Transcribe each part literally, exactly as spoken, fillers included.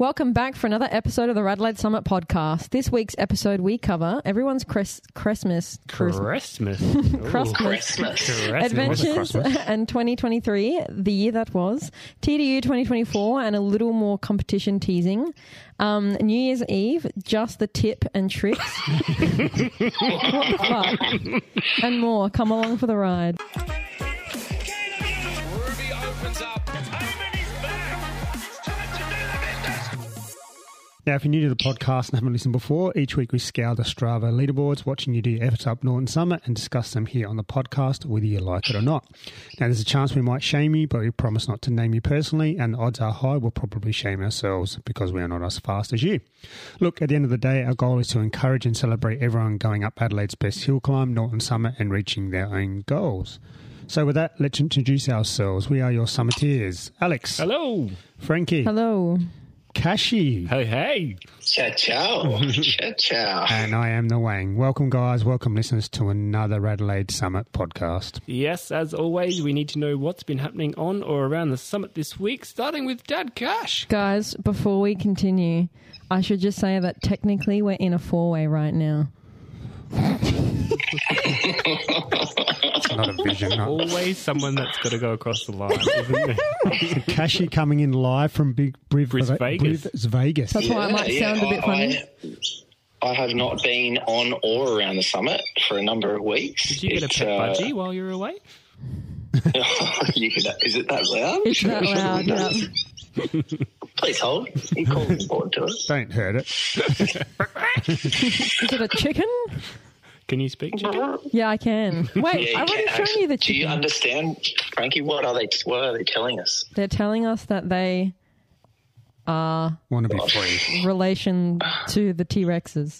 Welcome back for another episode of the Radelaide Summit podcast. This week's episode we cover everyone's Chris- Christmas Christmas Christmas adventures and twenty twenty-three, the year that was, T D U twenty twenty-four, and a little more competition teasing. Um, New Year's Eve, just the tip and tricks. What the fuck? And more. Come along for the ride. Ruby opens up. Now, if you're new to the podcast and haven't listened before, each week we scour the Strava leaderboards, watching you do your efforts up Norton Summit and discuss them here on the podcast, whether you like it or not. Now, there's a chance we might shame you, but we promise not to name you personally, and the odds are high we'll probably shame ourselves because we are not as fast as you. Look, at the end of the day, our goal is to encourage and celebrate everyone going up Adelaide's best hill climb, Norton Summit, and reaching their own goals. So with that, let's introduce ourselves. We are your summiteers. Alex. Hello. Frankie. Hello. Kashi. Hey, hey. Ciao, ciao. Ciao, ciao. And I am the Wang. Welcome, guys. Welcome, listeners, to another Adelaide Summit podcast. Yes, as always, we need to know what's been happening on or around the summit this week, starting with Dad Cash. Guys, before we continue, I should just say that technically we're in a four-way right now. It's not a vision. No. Always someone that's got to go across the line, isn't there? Kashi coming in live from Big Briv, Bris Vegas. Bris Vegas. That's why it might sound a bit funny. I, I have not been on or around the summit for a number of weeks. Did you get a It's, pet uh, budgie while you were away? you could, is it that loud? It's that loud, yeah. Please hold. You called me board to it. Don't hurt it. Is it a chicken? Can you speak chicken? Yeah, I can. Wait, Yeah, I've you already can shown actually- you the Do you chicken. understand, Frankie? What are they? What are they telling us? They're telling us that they are Want to be free. relation to the T-Rexes.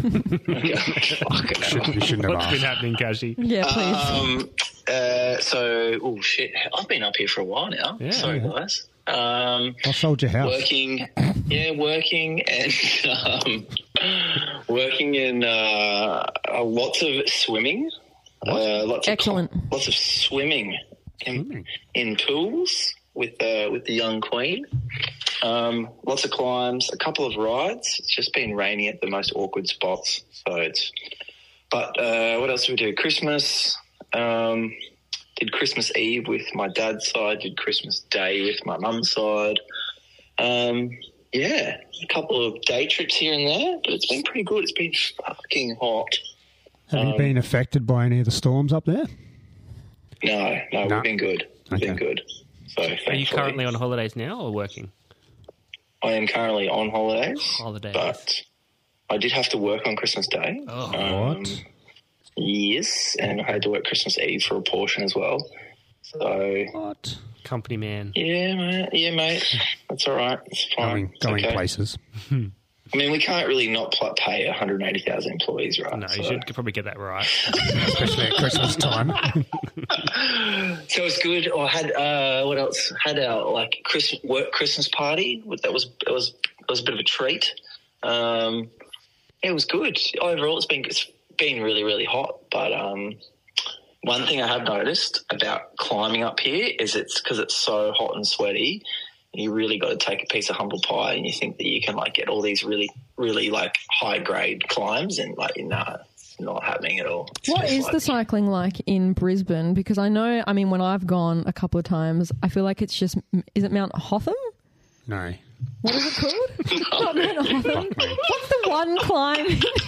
Fucking Should, hell. we shouldn't have What's been asked. happening, Kashi? Yeah, please. Um. Uh. So, oh shit! I've been up here for a while now. Yeah. Sorry, guys. Um. I sold your house. Working, yeah, working and um, working in uh, uh, lots of swimming. Uh, lots Excellent. Of, lots of swimming in, Swimming. in pools with uh, with the young queen. Um, lots of climbs, a couple of rides. It's just been rainy at the most awkward spots. So it's. But uh, what else did we do? Christmas. Um, did Christmas Eve with my dad's side. Did Christmas Day with my mum's side. Um, yeah, a couple of day trips here and there, but it's been pretty good. It's been fucking hot. Have you been affected by any of the storms up there? No, no, No. we've been good. We've been Okay. good. So Are you thankfully, currently on holidays now or working? I am currently on holidays, Holidays. but I did have to work on Christmas Day. Oh, Um, What? Yes, and I had to work Christmas Eve for a portion as well. So What? company man. yeah, mate. Yeah, mate. That's all right. It's fine. Going, It's going okay. places. I mean, we can't really not pl- pay one hundred eighty thousand employees, right? No, you So- should probably get that right. Especially at Christmas time. So it's good. I had uh, what else? Had our like Christmas work Christmas party. That was it was it was a bit of a treat. Um, it was good overall. It's been it's been really really hot. But um, one thing I have noticed about climbing up here is it's because it's so hot and sweaty. You really got to take a piece of humble pie, and you think that you can like get all these really really like high grade climbs, and like nah, it's not happening at all. It's What just is like- the cycling like in Brisbane? Because I know, I mean, when I've gone a couple of times, I feel like it's just, is it Mount Hotham? No. What is it called? Not Mount Hotham. What's the one climb?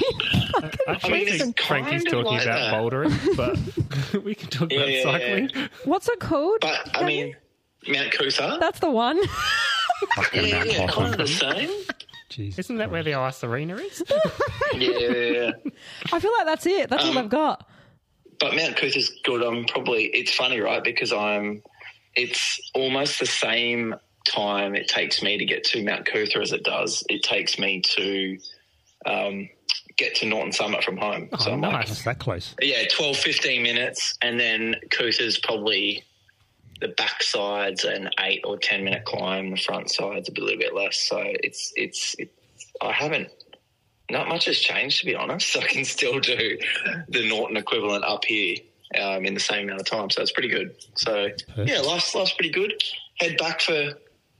I I mean, think it's Frankie's kind of talking like about that. bouldering, but we can talk Yeah, about yeah, cycling. yeah. What's it called? But I mean, Mount Coota. That's the one. Fucking Yeah, Mount yeah, Hotham. kind of the same. Jeez. Isn't that where the ice arena is? Yeah, yeah, yeah. I feel like that's it. That's all Um, I've got. But Mount Cootha's good. I'm probably. It's funny, right? Because I'm. It's almost the same time it takes me to get to Mount Cootha as it does. It takes me to um, get to Norton Summit from home. so Oh, I'm like, nice. That's that close. yeah, twelve, fifteen minutes, and then Cootha's probably the back side's an eight or ten minute climb. The front side's a little bit less. So it's it's. it's I haven't. Not much has changed, to be honest. I can still do the Norton equivalent up here um, in the same amount of time, so it's pretty good. So Perfect. yeah, life's life's pretty good. Head back for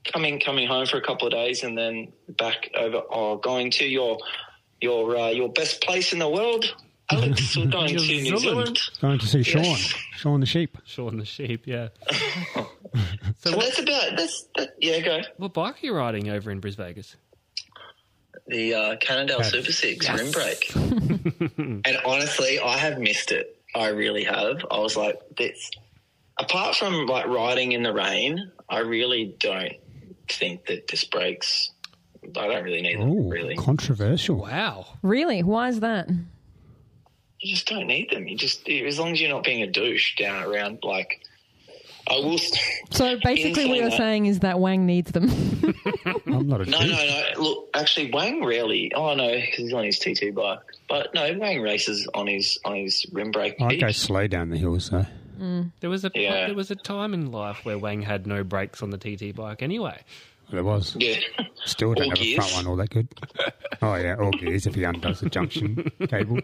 coming coming home for a couple of days and then back over. Oh, going to your your uh, your best place in the world, Alex. We're going to New Zealand. Going to see Sean. Yes. Sean the sheep. Sean the sheep, yeah. so so that's about that's that, yeah. Go. What bike are you riding over in Bris Vegas? The uh, Cannondale Yes. Super Six Yes. rim brake. And honestly, I have missed it. I really have. I was like, this. Apart from like riding in the rain, I really don't think that disc brakes. I don't really need them. Oh, Really, controversial. Wow. Really? Why is that? you just don't need them. You just as long as you're not being a douche down around like. I will. So basically what you're that, saying is that Wang needs them. I'm not a No, douche. no, no. Look, actually, Wang rarely. Oh no, because he's on his T T bike. But no, Wang races on his on his rim brake. I go heaps. slow down the hills, though. There was a Yeah. there was a time in life where Wang had no brakes on the T T bike anyway. There was. Yeah. Still don't All have a gears. front one all that good. Oh, yeah, all gears if he undoes the junction cable.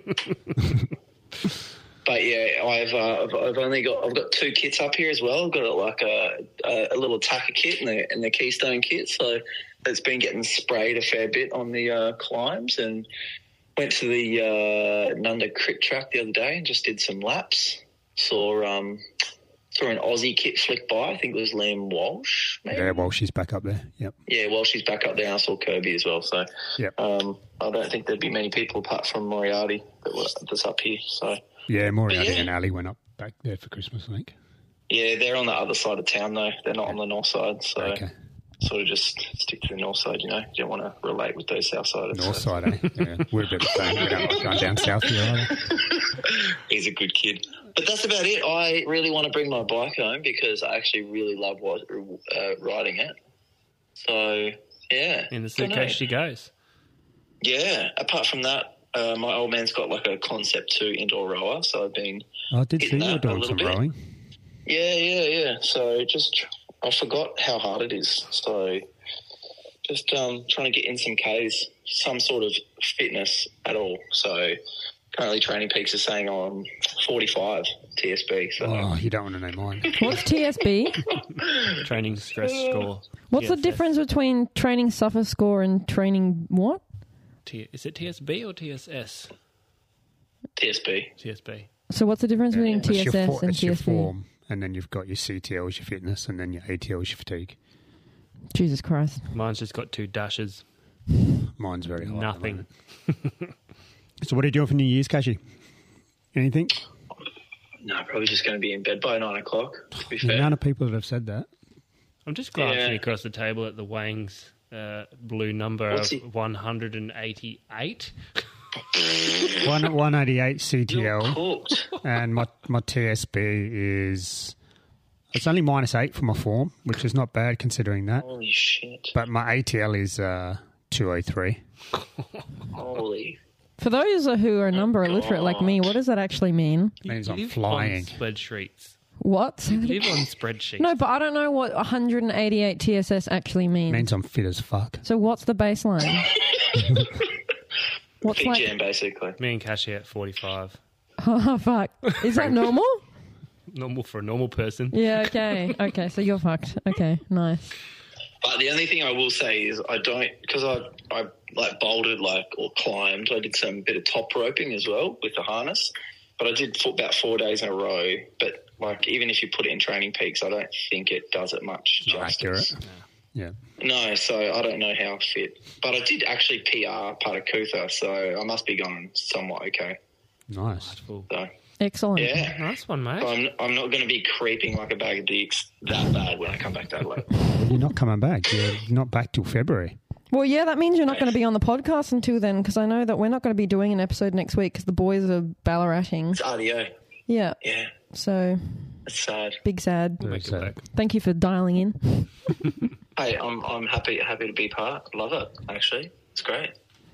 But yeah, I've, uh, I've I've only got I've got two kits up here as well. I've got like a a, a little Taka kit and the and the Keystone kit. So it's been getting sprayed a fair bit on the uh, climbs, and went to the uh, Nunda Crit track the other day and just did some laps. Saw um saw an Aussie kit flick by. I think it was Liam Walsh. Maybe? Yeah, well, she's back up there. Yep. Yeah, well, she's back up there. I saw Kirby as well. So Yep. um, I don't think there'd be many people apart from Moriarty that were, that's up here. So. Yeah, Moriarty Yeah. and Ali went up back there for Christmas, I think. Yeah, they're on the other side of town though. They're not on the north side, so Okay. sort of just stick to the north side. You know, you don't want to relate with those south siders. North so. side, eh? Yeah, we're a bit the same. We don't like going down south here either. He's a good kid, but that's about it. I really want to bring my bike home because I actually really love what, uh, riding it. So yeah, In the Dunno. suitcase she goes. Yeah. Apart from that, uh, my old man's got like a Concept two indoor rower, so I've been I did see Hitting you were that a doing little some bit. rowing. Yeah, yeah, yeah. So just, I forgot how hard it is. So just um, trying to get in some Ks, some sort of fitness at all. So currently Training Peaks is saying I'm forty-five T S B. So Oh, you don't want to know mine. What's T S B? Training stress score. What's the T S S. difference between training suffer score and training what? T- is it T S B or T S S? T S B. T S B. So what's the difference between It's T your, S S for, and it's your T S B? form, and then you've got your C T L as your fitness, and then your A T L as your fatigue. Jesus Christ. Mine's just got two dashes. Mine's very high. at the Nothing. moment. So what are you doing for New Year's, Cashy? Anything? No, probably just going to be in bed by nine o'clock, to be The fair. amount of people that have said that. I'm just glancing Yeah. across the table at the Wang's uh, blue number What's of he- one hundred eighty-eight. One, one eighty-eight C T You're L, cooked. and my, my T S B is... It's only minus eight for my form, which is not bad considering that. Holy shit. But my A T L is uh, two oh three. Holy. For those who are number illiterate like me, what does that actually mean? Means You I'm live flying. on spreadsheets. What? You live on spreadsheets. No, but I don't know what one hundred eighty-eight T S S actually means. Means I'm fit as fuck. So what's the baseline? What's Big like? jam, basically. Me and Cashy at forty-five. Oh fuck! Is that normal? Normal for a normal person. Yeah. Okay. Okay. So you're fucked. Okay. Nice. But the only thing I will say is I don't, because I, I like bouldered like or climbed. I did some bit of top roping as well with the harness, but I did for about four days in a row. But like even if you put it in Training Peaks, I don't think it does it much Not justice. accurate. Yeah. No, so I don't know how fit. But I did actually P R part of Cootha, so I must be going somewhat okay. Nice. Full. So Excellent. yeah. Nice one, mate. So I'm, I'm not going to be creeping like a bag of dicks that bad when I come back to Adelaide. You're not coming back. You're not back till February. Well, yeah, that means you're not going to be on the podcast until then, because I know that we're not going to be doing an episode next week because the boys are ballaratting. It's R D O. Yeah. Yeah, So it's sad. big sad. Very Make it sad. back. Thank you for dialing in. Hey, I'm I'm happy happy to be part. Love it, actually. It's great.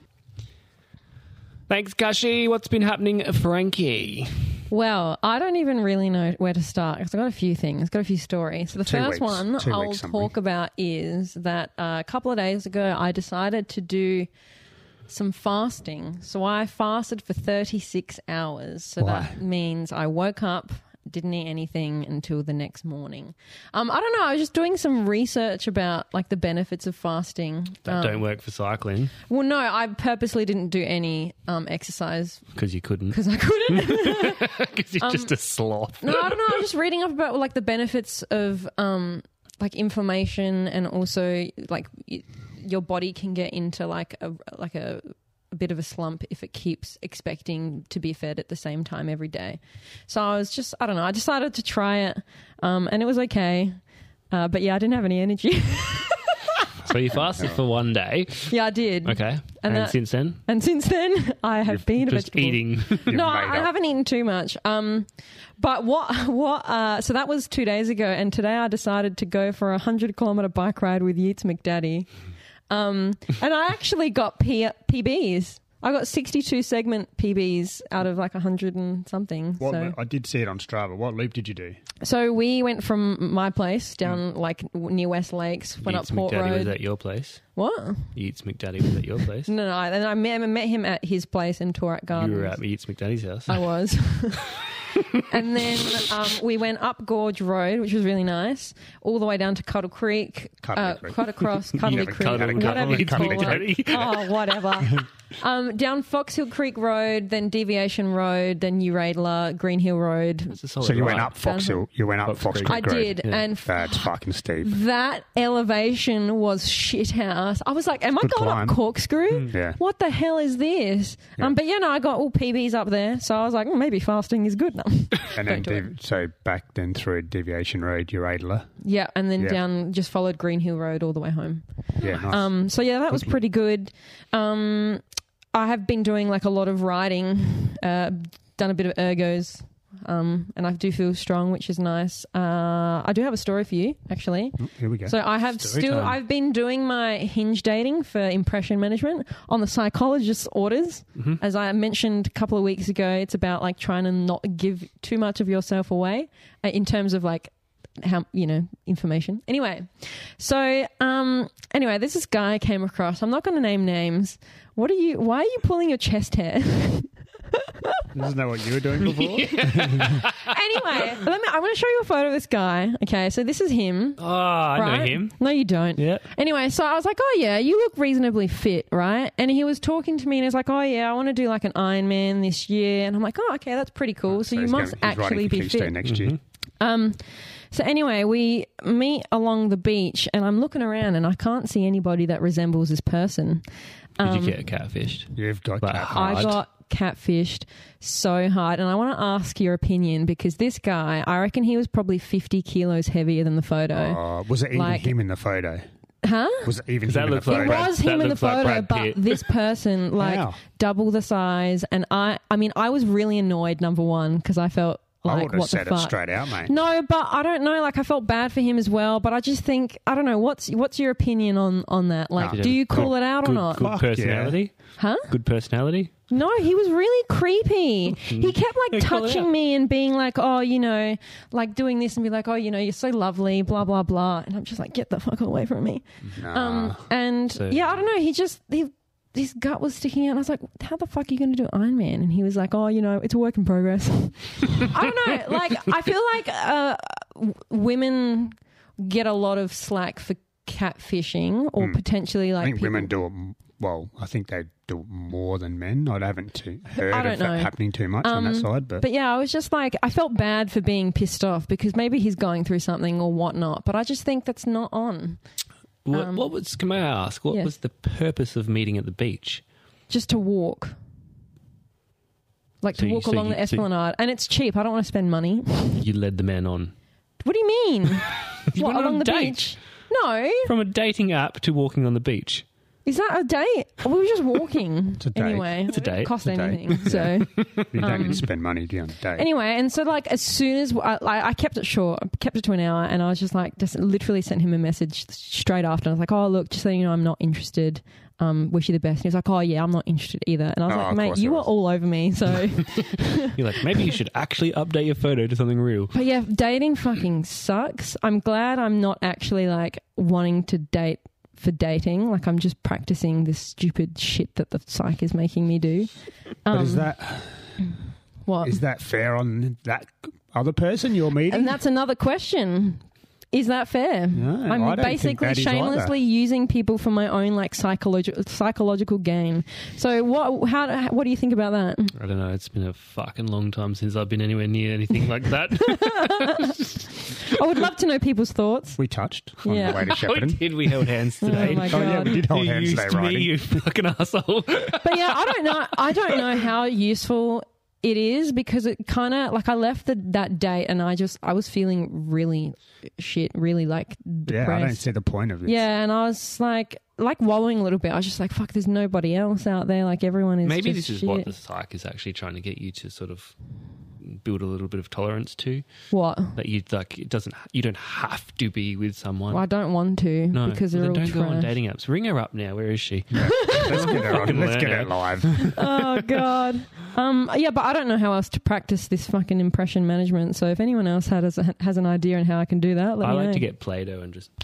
Thanks, Cashy. What's been happening, Frankie? Well, I don't even really know where to start because I've got a few things, I've got a few stories. So the Two first weeks. one Two I'll weeks summary. talk about is that uh, a couple of days ago I decided to do some fasting. So I fasted for thirty-six hours. So Why? that means I woke up didn't eat anything until the next morning. Um, I don't know. I was just doing some research about like the benefits of fasting. That um, don't work for cycling Well, no, I purposely didn't do any um, exercise because you couldn't. because I couldn't. Because you're Um, just a sloth. No, I don't know. I was just reading up about like the benefits of um, like inflammation, and also like y- your body can get into like a like a, a bit of a slump if it keeps expecting to be fed at the same time every day. So I was just I don't know. I decided to try it, um, and it was okay. Uh, but yeah, I didn't have any energy. So you fasted for one day. Yeah, I did. Okay. And, And that- since then? And since then, I have You've been a just vegetable. eating. No, made I, I up. haven't eaten too much. Um, but what, what, uh, so that was two days ago, and today I decided to go for a hundred kilometre bike ride with Yeats McDaddy. Um, and I actually got P- PBs. I got sixty-two segment P Bs out of like a hundred and something. What, so. I did see it on Strava. What loop did you do? so we went from my place down like near West Lakes, went Yeats up Port McDaddy was Road. at your place. What? Yeats McDaddy was at your place. No, no. And I met, I met him at his place in Toorak Gardens. You were at Yeats McDaddy's house. I was. And then um, we went up Gorge Road, which was really nice, all the way down to Cuddle Creek, Cuddly uh, Creek. cut across Cuddly never Creek, cuddled with whatever you Cuddly call Creek. it. Oh, whatever. um, down Fox Hill Creek Road, then Deviation Road, then New Radler, Green Hill Road. It's a solid So you ride. went up Fox Hill. You went up Fox Fox Creek. Creek I Road. did, Yeah. and That's fucking steep. that elevation was shit house. I was like, am I Good going climb. up Corkscrew? Yeah. What the hell is this? Yeah. Um, but yeah, no, I got all P Bs up there, so I was like, mm, maybe fasting is good now. And then Don't do it. dev- so back then through Deviation Road, your Adler. Yeah, and then Yeah. down, just followed Green Hill Road all the way home. Yeah, nice. Um, so yeah, that was pretty good. Um, I have been doing like a lot of riding, uh, done a bit of ergos, um, and I do feel strong, which is nice. Uh, I do have a story for you, actually. Oh, here we go. So I have Story still, time. I've been doing my Hinge dating for impression management on the psychologist's orders. Mm-hmm. As I mentioned a couple of weeks ago, it's about like trying to not give too much of yourself away uh, in terms of like how, you know, information. Anyway, so um, anyway, this is guy I came across. I'm not going to name names. What are you? Why are you pulling your chest hair? Isn't that what you were doing before? Anyway, let me. I'm going to show you a photo of this guy. Okay, so this is him. Oh, I know right? him. No, you don't. Yeah. Anyway, so I was like, oh, yeah, you look reasonably fit, right? And he was talking to me and he was like, oh, yeah, I want to do like an Ironman this year. And I'm like, oh, okay, that's pretty cool. So, you he's must gonna- he's riding actually for be Keystone fit. next year. Um, so anyway, we meet along the beach and I'm looking around and I can't see anybody that resembles this person. Did Um, you get catfished? You've got But cat. hard. I got catfished so hard, and I want to ask your opinion because this guy, I reckon he was probably fifty kilos heavier than the photo. Uh, was it even Like- him in the photo? Huh? Was it even Does that him in the look like It photo? Brad- was that him in the looks like photo, Brad but Pitt. this person, like, Wow. double the size. And I, I mean, I was really annoyed, number one, because I felt I like, would have what the said it fuck? straight out, mate. No, but I don't know. Like, I felt bad for him as well. But I just think, I don't know. What's what's your opinion on, on that? Like, Nah. do you call Good- it out or good, not? Good Fuck personality. Huh? Good personality. No, he was really creepy. He kept like Yeah, call it touching out. me and being like, oh, you know, like doing this and be like, oh, you know, you're so lovely, blah, blah, blah. And I'm just like, get the fuck away from me. Nah. Um, and So- yeah, I don't know. He just, he, his gut was sticking out. And I was like, how the fuck are you going to do Iron Man? And he was like, oh, you know, it's a work in progress. I don't know. Like, I feel like uh, w- women get a lot of slack for catfishing or potentially like I think people- women do it. m- Well, I think they do it more than men. I haven't too, heard I don't of that know. happening too much on that Um, side, but, But yeah, I was just like, I felt bad for being pissed off because maybe he's going through something or whatnot. But I just think that's not on. What, Um, what was? Can I ask? What yes. was the purpose of meeting at the beach? Just to walk. Like So to you- walk so along you- the so- Esplanade. And it's cheap. I don't want to spend money. You led the man on What do you mean? You What, went on along a the date. beach? No. from a dating app to walking on the beach. Is that a date? We were just walking. It's a date. Anyway. It's a it didn't date. cost It's a date. anything. So. you don't um, need to spend money to be on a date. Anyway, and so like as soon as I, I I kept it short, I kept it to an hour, and I was just like, just literally sent him a message straight after. I was like, oh look, just so you know, I'm not interested. Um, wish you the best. And he was like, oh yeah, I'm not interested either. And I was Oh, like, of mate, course you it were was. all over me. So, You're like, maybe you should actually update your photo to something real. but yeah, dating fucking sucks. I'm glad I'm not actually like wanting to date for dating. Like I'm just practicing this stupid shit that the psych is making me do. Um, but is that what? is that fair on that? other person you're meeting? And that's another question. Is that fair? No, I'm I don't basically think that is shamelessly either. using people for my own like psychological psychological gain. So what? How? What do you think about that? I don't know. It's been a fucking long time since I've been anywhere near anything like that. I would love to know people's thoughts. We touched on Yeah. the way to we Shepparton. did. We held hands today. Oh my Oh, yeah, God. we did hold You hands used today, me, Riding. you fucking asshole. But yeah, I don't know. I don't know how useful it is because it kind of like I left the, that date and I just I was feeling really shit, really like depressed. Yeah, I don't see the point of this. Yeah, and I was like, like wallowing a little bit. I was just like, fuck, there's nobody else out there. Like everyone is. Maybe just this is shit. what the psych is actually trying to get you to sort of build a little bit of tolerance to. What? That you like, it doesn't. You don't have to be with someone. Well, I don't want to no, because well, they're then all don't trash. go on dating apps. Ring her up now. Where is she? Yeah. Let's get her on. Let's get her live. Oh god. Um. Yeah, but I don't know how else to practice this fucking impression management. So if anyone else has has an idea on how I can do that, let I me like know. to get Play-Doh and just.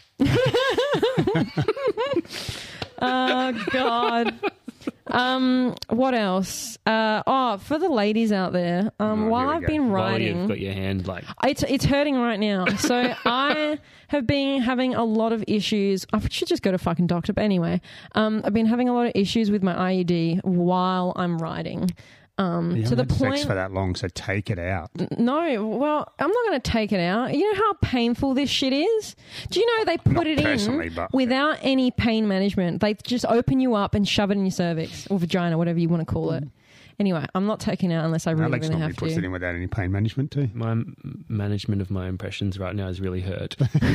Oh god. Um. What else? Uh. Oh, for the ladies out there. Um. Oh, while here we I've go. been While writing. you've got your hand like. It's it's hurting right now. So I have been having a lot of issues. I should just go to fucking doctor. But anyway, um, I've been having a lot of issues with my I U D while I'm writing. Um, You to the haven't had point. sex for that long, so take it out. No, well, I'm not going to take it out. You know how painful this shit is? Do you know they put Not it personally, in but- without any pain management? They just open you up and shove it in your cervix or vagina, whatever you want to call it. Anyway, I'm not taking it out unless I really, Alex really normally have puts it to. in without any pain management too. My m- management of my impressions right now is really hurt.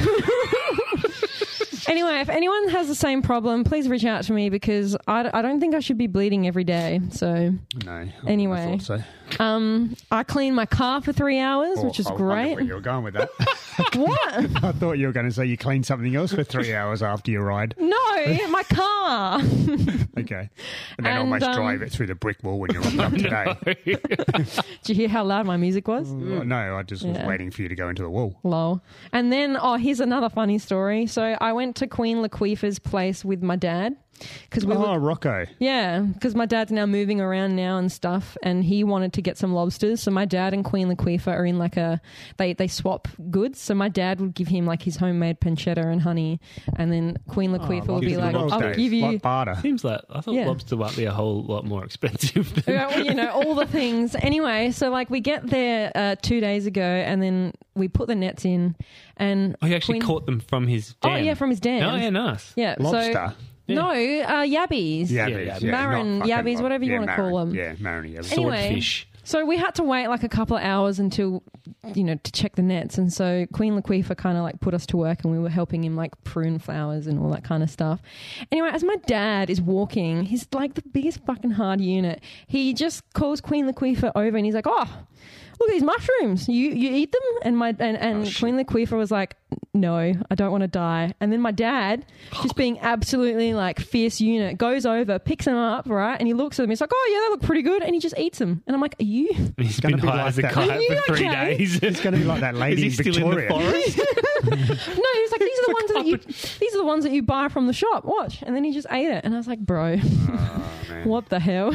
Anyway, if anyone has the same problem, please reach out to me because I, I don't think I should be bleeding every day. So, No. I Anyway. wouldn't have thought so. um, I cleaned my car for three hours, which is Oh, I wondered great. where you were going with that. What? I thought you were going to say you cleaned something else for three hours after your ride. No, my car. Okay. And then And, almost um, drive it through the brick wall when you rocked up today. Did you hear how loud my music was? Oh, no, I just was Yeah. waiting for you to go into the wall. Lol. And then, oh, here's another funny story. So I went to Queen Laquifa's place with my dad because we Oh, were. Rocco. Yeah, because my dad's now moving around now and stuff, and he wanted to get some lobsters. So my dad and Queen Laquifa are in like a they they swap goods. So my dad would give him like his homemade pancetta and honey, and then Queen Laquifa would be Just like, good old "I'll days, give you." like barter. Seems like I thought Yeah. lobster might be a whole lot more expensive than. Yeah, well, you know, all the things. Anyway, so like we get there uh, two days ago, and then we put the nets in, and Oh, you actually Queen- caught them from his dam. Oh yeah, from his dam. Oh yeah, nice. Yeah, Lobster. So, no, uh, yabbies. Yabbies. Yeah, Yeah, Marin, not fucking yabbies, lob- whatever you yeah, wanna Marin. call 'em. Yeah, Marin yabbies. Anyway, Swordfish. So we had to wait like a couple of hours until, you know, to check the nets. And so Queen Laquifa kind of like put us to work and we were helping him like prune flowers and all that kind of stuff. Anyway, as my dad is walking, he's like the biggest fucking hard unit. He just calls Queen Laquifa over and he's like, oh, look at these mushrooms. You you eat them? And my and, and Oh, shit. Queen Laquifa was like, no, I don't want to die. And then my dad, just being absolutely like fierce unit, goes over, picks them up, right? And he looks at them. He's like, oh, yeah, they look pretty good. And he just eats them. And I'm like, are you? He's gonna been be high like as a that. kite Are you for three okay? days. It's going to be like that lady Is he in still Victoria. in the forest? No, he was like, these are the ones that you these are the ones that you buy from the shop. Watch. And then he just ate it. And I was like, bro, Oh, man. what the hell?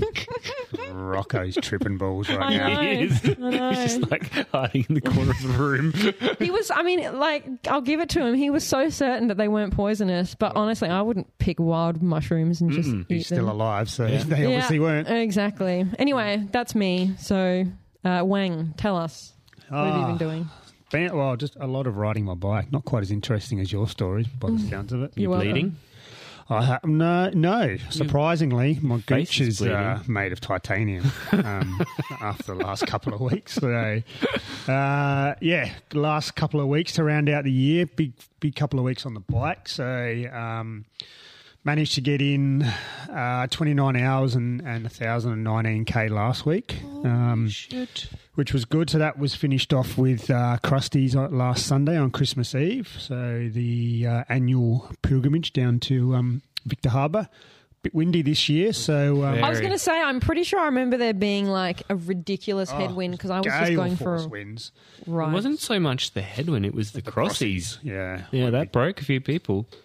Rocco's tripping balls right I now. know. He is. I know. He's just like hiding in the corner of the room. He was, I mean, like, I'll give it to him. He was so certain that they weren't poisonous. But honestly, I wouldn't pick wild mushrooms and just Mm-mm. eat He's still them. alive, so Yeah. they obviously yeah, weren't. Exactly. Anyway, that's me. So, uh, Wang, tell us. What have you been Ah, doing? been- well, just a lot of riding my bike. Not quite as interesting as your stories, by the sounds of it. You You're welcome. bleeding? I ha- no, no. Surprisingly, my face gooch is is uh, made of titanium um, after the last couple of weeks. So, uh, yeah, last couple of weeks to round out the year, big big couple of weeks on the bike. So, um, managed to get in uh, twenty-nine hours and, and one thousand nineteen K last week, um, Shit. which was good. So that was finished off with uh, Krusty's on- last Sunday on Christmas Eve. So the uh, annual pilgrimage down to um, Victor Harbour. Bit windy this year, so um, I was Very. going to say, I'm pretty sure I remember there being like a ridiculous oh, headwind because I was just gale going for force a winds. ride. It wasn't so much the headwind, it was the, crossies. Yeah, Yeah, that broke a few people.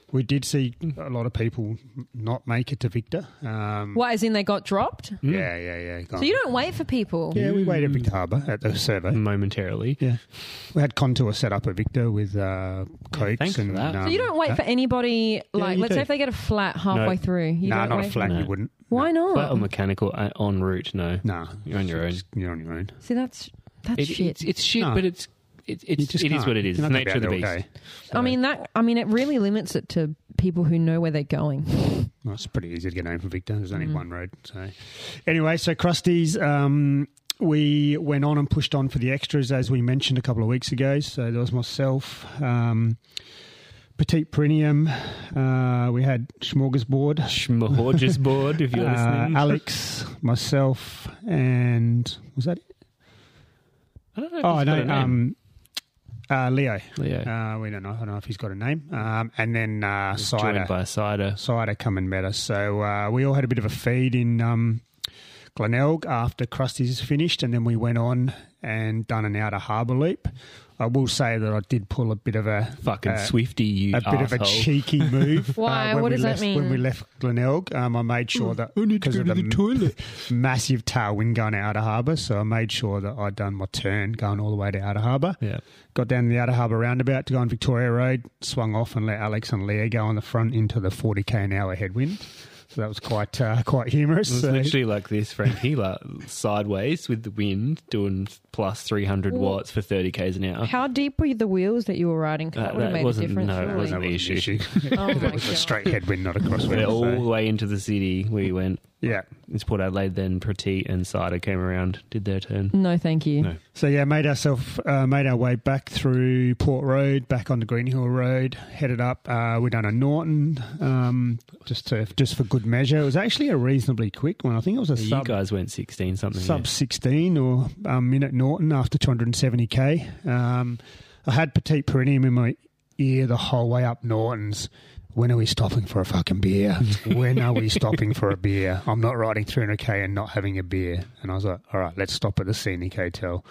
We did see a lot of people not make it to Victor. Um, What, as in they got dropped? Yeah, yeah, yeah. So you don't wait for people? Yeah, we waited at Victor Harbour at the survey. Momentarily. Yeah. We had Contour set up at Victor with uh, Cokes. thanks for and, that. um, So you don't wait for anybody, like, you let's do. say if they get a flat halfway No. through. You No, don't not wait a for flat, them? you wouldn't. Why not? Flat or mechanical uh, en route, no. No. You're on your own. You're on your own. See, that's that's It, shit. it's, it's shit, No. but it's it, You it's, just it is can't. what it is. You're It's not the gonna nature of be the able beast. to go. I mean that. I mean, it really limits it to people who know where they're going. Well, it's pretty easy to get home from Victor. There's only Mm. one road. So, anyway, so Krusty's, um, we went on and pushed on for the extras, as we mentioned a couple of weeks ago. So there was myself, um, Petite Perineum. Uh, we had Smorgasbord. Smorgasbord board, if you're Uh, listening. Alex, myself, and was that it? I don't know if Oh, he's no, got a name. um, uh, Leo. Leo. Uh, we don't know. I don't know if he's got a name. Um, and then uh, He's Cider. joined by Cider. Cider come and met us. So uh, we all had a bit of a feed in um, Glenelg after Krusty's finished, and then we went on and done an outer harbour loop. I will say that I did pull a bit of a Fucking uh, Swifty, you a bit of a arsehole. cheeky move. Why? when What we does that left, mean? When we left Glenelg, um, I made sure that I need to because go of to the, the toilet. massive tailwind going out of harbour, so I made sure that I'd done my turn going all the way to outer harbour. Yeah. Got down the outer harbour roundabout to go on Victoria Road, swung off and let Alex and Leah go on the front into the forty k an hour headwind. So that was quite uh, quite humorous. It was So- literally like this, Frankie, like sideways with the wind doing plus three hundred Well, watts for thirty k's an hour. How deep were the wheels that you were riding? 'Cause Uh, that would have that made a wasn't- difference. no, it surely. wasn't the issue. Oh my That was a God. straight headwind, not a We're crosswind. all so- the way into the city. We went. Yeah. It's Port Adelaide, then Petite and Cider came around, did their turn. No, thank you. No. So yeah, made ourselves uh, made our way back through Port Road, back onto Green Hill Road, headed up. Uh, we done a Norton um, just to just for good measure. It was actually a reasonably quick one. I think it was a You sub guys went sixteen something. sub yeah. sixteen or um, minute Norton after two hundred seventy k. Um, I had Petite Perineum in my ear the whole way up Norton's. When are we stopping for a fucking beer? When are we stopping for a beer? I'm not riding three hundred k and not having a beer. And I was like, all right, let's stop at the Scenic Hotel.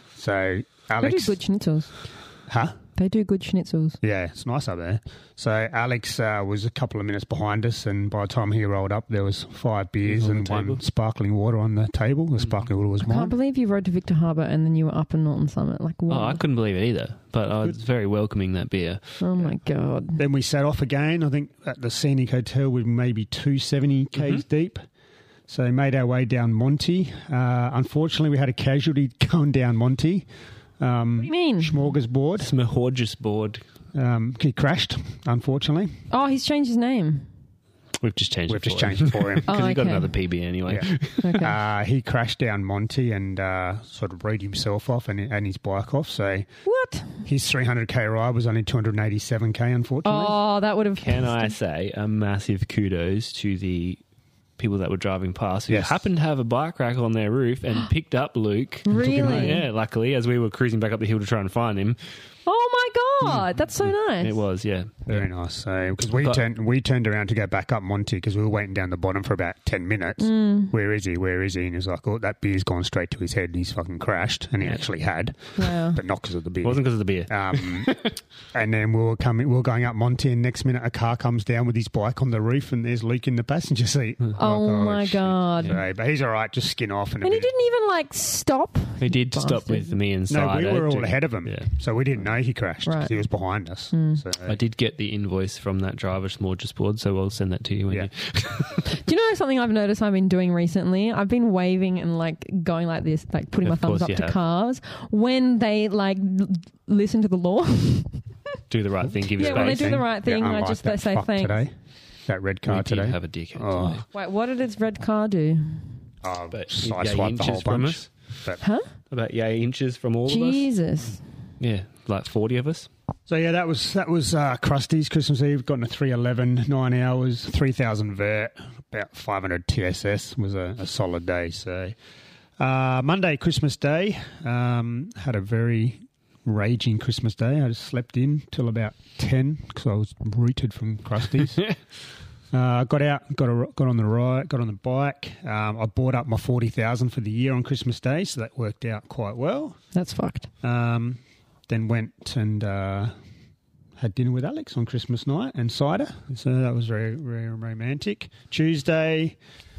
So They do Alex, good schnitzels. huh? They do good schnitzels. Yeah, it's nice up there. So Alex uh, was a couple of minutes behind us, and by the time he rolled up, there was five beers on the and one table. sparkling water on the table. The sparkling water was I can't mine. believe you rode to Victor Harbour and then you were up in Norton Summit. Like, what? Oh, I couldn't believe it either. But I was very welcoming that beer. Oh my God. Then we set off again. I think at the Scenic Hotel we were maybe two hundred seventy k's Mm-hmm. deep. So made our way down Monty. Uh, unfortunately, we had a casualty going down Monty. Um, What do you mean? Smorgasbord. Smorgasbord. Um, he crashed, unfortunately. Oh, he's changed his name. We've just changed We've it for just him. changed it for him. Because Oh, he got okay. another P B anyway. Yeah. Okay. Uh, he crashed down Monty and uh, sort of rode himself off and, and his bike off. So What? his three hundred k ride was only two hundred eighty-seven k, unfortunately. Oh, that would have. Can I say a massive kudos to the people that were driving past who Yes. happened to have a bike rack on their roof and picked up Luke. Really? Yeah, luckily, as we were cruising back up the hill to try and find him. Oh my God, that's so nice. It was, yeah. Very nice. So because we Got- turned we turned around to go back up Monty because we were waiting down the bottom for about ten minutes. Mm. Where is he? Where is he? And he's like, oh, that beer's gone straight to his head. And he's fucking crashed, and he actually had, Wow. but not because of the beer. It wasn't because of the beer. Um, and then we were coming, we were going up Monty, and next minute a car comes down with his bike on the roof, and there's Luke in the passenger seat. Oh Like, my shit. God. So, but he's all right, just skin off. And, a And he bit- didn't even like stop. He did stop Bastard. with me and No, we Cider were all to- ahead of him, Yeah. so we didn't know he crashed because Right. he was behind us. So, I did get the invoice from that driver smorgasbord, so I'll send that to you when yeah. you... Do you know something I've noticed I've been doing recently? I've been waving and like going like this, like putting Of my thumbs course up you to have. cars when they like l- listen to the law. do the right thing, give you Yeah, when they space. do the right thing, Yeah, I unlike just that say fuck thanks. today. That red car We did today. have a dickhead Oh. today. Wait, what did its red car do? Oh, But side yay swipe the whole inches from bunch. us. But, Huh? About yay inches from all of us. Jesus. Yeah, like forty of us. so yeah, that was that was uh, Krusty's Christmas Eve. Got in a three eleven, nine hours, three thousand vert, about five hundred T S S. Was a, a solid day. So uh, Monday, Christmas Day, um, had a very raging Christmas day. I just slept in till about ten because I was rooted from Krusty's. Uh, got out, got a, got on the ride, got on the bike. Um, I bought up my forty thousand for the year on Christmas Day, so that worked out quite well. That's fucked. Um, then went and uh, had dinner with Alex on Christmas night and cider. So that was very, very romantic. Tuesday,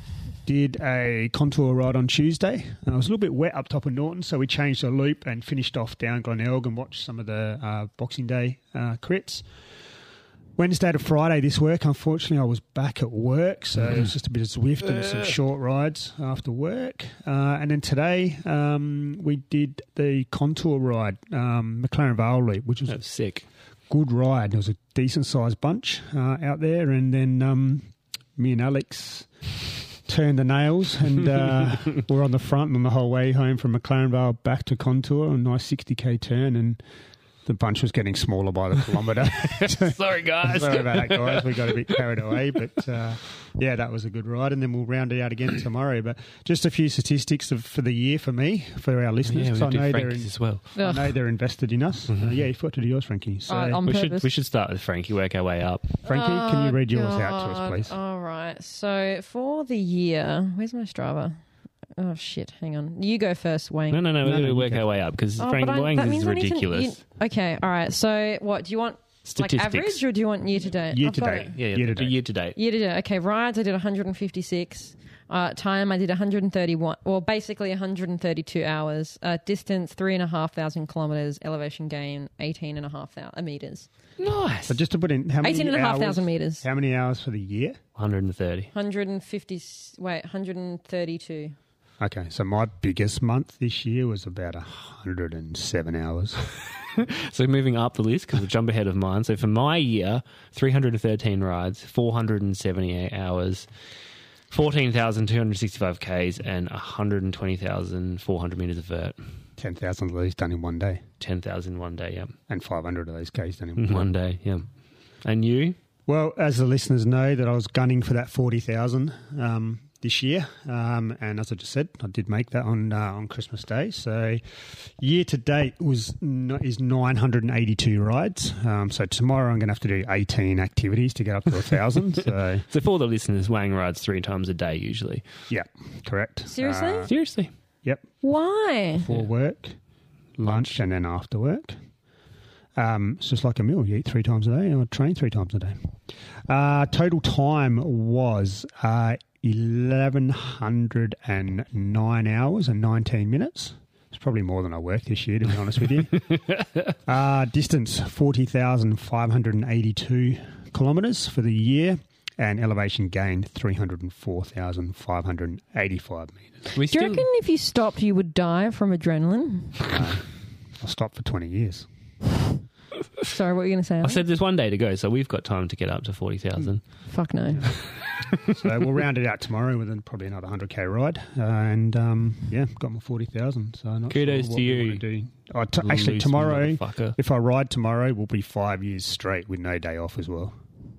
did a contour ride on Tuesday. Uh, it was a little bit wet up top of Norton, so we changed the loop and finished off down Glenelg and watched some of the uh, Boxing Day uh, crits. Wednesday to Friday this week, unfortunately, I was back at work, so mm. it was just a bit of Zwift and some short rides after work. Uh, and then today, um, we did the contour ride, um, McLaren Vale Loop, which was, was a sick, good ride. There was a decent-sized bunch uh, out there, and then um, me and Alex turned the nails, and uh, we're on the front on the whole way home from McLaren Vale back to contour, a nice sixty k turn, and the bunch was getting smaller by the kilometre. Sorry, guys. Sorry about that, guys. We got a bit carried away. But, uh, yeah, that was a good ride. And then we'll round it out again tomorrow. But just a few statistics of, for the year for me, for our listeners. Yeah, we I do know they're Frankie's in, as well. I know they're invested in us. Mm-hmm. Uh, yeah, you forgot to do yours, Frankie. So, uh, on we purpose. should we should start with Frankie, work our way up. Frankie, oh, can you read yours God. out to us, please? All right. So for the year, where's my Strava? Oh, shit. Hang on. You go first, Wayne. No, no, no. We're No, going no, to you work go. our way up because Oh, Frank but I- Wayne's that is means I need to- ridiculous. you- okay. All right. So what? Do you want like Statistics. average or do you want year to date? Year I've to got date. it. Yeah, yeah, Year to do date. year to date. Year to date. Okay. Rides, I did one hundred fifty-six. Uh, time, I did one hundred thirty-one. Well, basically one hundred thirty-two hours. Uh, distance, three and a half thousand kilometers. Elevation gain, eighteen and a half thousand meters. Nice. So just to put in, how many Eighteen and a half hours- thousand meters. How many hours for the year? one hundred thirty. one hundred fifty. Wait, one hundred thirty-two. Okay, so my biggest month this year was about one hundred seven hours. So moving up the list because we'll jump ahead of mine. So for my year, three hundred thirteen rides, four hundred seventy-eight hours, fourteen thousand two hundred sixty-five Ks, and one hundred twenty thousand four hundred metres of vert. ten thousand of those done in one day. ten thousand one day, yeah. And five hundred of those Ks done in one day. One day, yeah. And you? Well, as the listeners know, that I was gunning for that forty thousand um, this year. Um, and as I just said, I did make that on uh, on Christmas Day. So year to date was no, is nine hundred eighty-two rides. Um, so tomorrow I'm going to have to do eighteen activities to get up to one thousand. So, So for the listeners, Wang rides three times a day usually. yeah, correct. Seriously? Uh, Seriously? yep. Why? For work, lunch, and then after work. Um, it's just like a meal. You eat three times a day, or train three times a day. Uh, total time was uh, eleven hundred nine hours and nineteen minutes. It's probably more than I worked this year, to be honest with you. uh, distance, forty thousand five hundred eighty-two kilometres for the year, and elevation gained, three hundred four thousand five hundred eighty-five metres. We Do you still, reckon if you stopped, you would die from adrenaline? Uh, I stopped for twenty years. Sorry, what were you going to say? I Alex? said there's one day to go, so we've got time to get up to forty thousand. Fuck no. So we'll round it out tomorrow with probably another one hundred k ride. Uh, and, um, yeah, got my forty thousand. So not Kudos sure what to we you. wanna do. Oh, t- actually, Loose tomorrow, motherfucker. if I ride tomorrow, will be five years straight with no day off as well.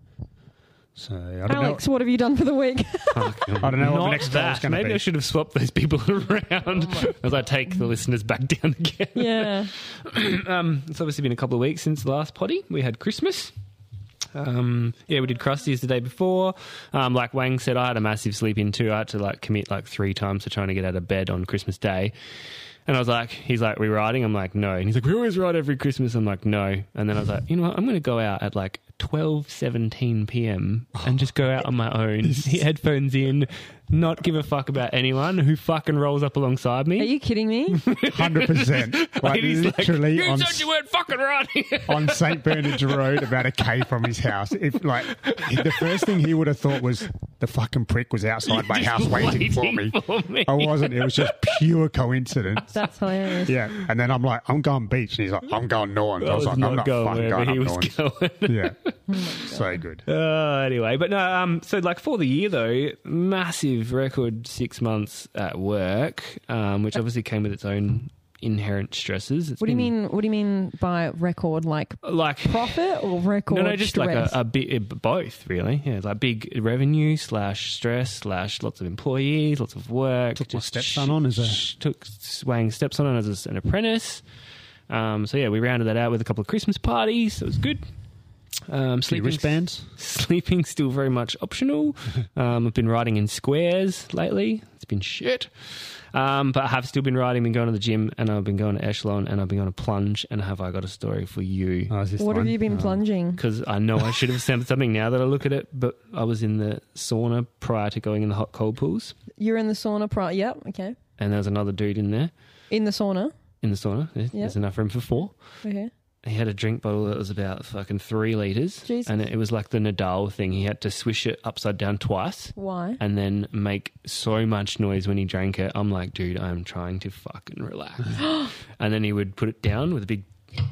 So I don't Alex, what have you done for the week? I don't know what the next goal's gonna Maybe be. I should have swapped those people around as I take the listeners back down again. Yeah. Um, it's obviously been a couple of weeks since the last potty. We had Christmas. Um, yeah, we did Krusty's the day before. Um, like Wang said, I had a massive sleep in too. I had to like commit like three times to trying to get out of bed on Christmas Day. And I was like, he's like, we riding? I'm like, no. And he's like, we always ride every Christmas. I'm like, no. And then I was like, you know what? I'm going to go out at like twelve seventeen p.m. and just go out on my own, headphones in, not give a fuck about anyone who fucking rolls up alongside me. Are you kidding me? one hundred percent. Like He's like, literally you on, said you weren't fucking riding. on Saint Bernard's Road, about a K from his house. If like the first thing he would have thought was the fucking prick was outside my Just house waiting, for, me. for me. I wasn't. It was just pure coincidence. That's hilarious. Yeah, and then I'm like, I'm going beach, and he's like, I'm going Norton. I, I was was like, I'm not not going fucking wherever going he up was Norton. going. Yeah, so good. Uh, anyway, but no, um, so like for the year though, massive record six months at work, um, which obviously came with its own inherent stresses. It's What do you been- mean? What do you mean by record? Like Like profit or record? no, no, just stress? like a, a bit both, really. Yeah, like big revenue slash stress slash lots of employees, lots of work. Took my Just stepson on as a- sh- took Wang's stepson on as a, an apprentice. Um, so yeah, we rounded that out with a couple of Christmas parties. So it was good. Um, Few sleeping, wristbands. sleeping still very much optional. um, I've been riding in squares lately. It's been shit. Um, but I have still been riding, been going to the gym, and I've been going to Echelon, and I've been going to Plunge, and have I got a story for you? Oh, is this What one? have you been Oh. plunging? Because I know I should have said something now that I look at it, but I was in the sauna prior to going in the hot cold pools, You're in the sauna. Pri- yep. Okay. and there was another dude in there In the sauna. in the sauna. There- There's enough room for four. Okay. He had a drink bottle that was about fucking three litres. Jesus. And it, it was like the Nadal thing. He had to swish it upside down twice Why? and then make so much noise when he drank it. I'm like, dude, I'm trying to fucking relax. And then he would put it down with a big...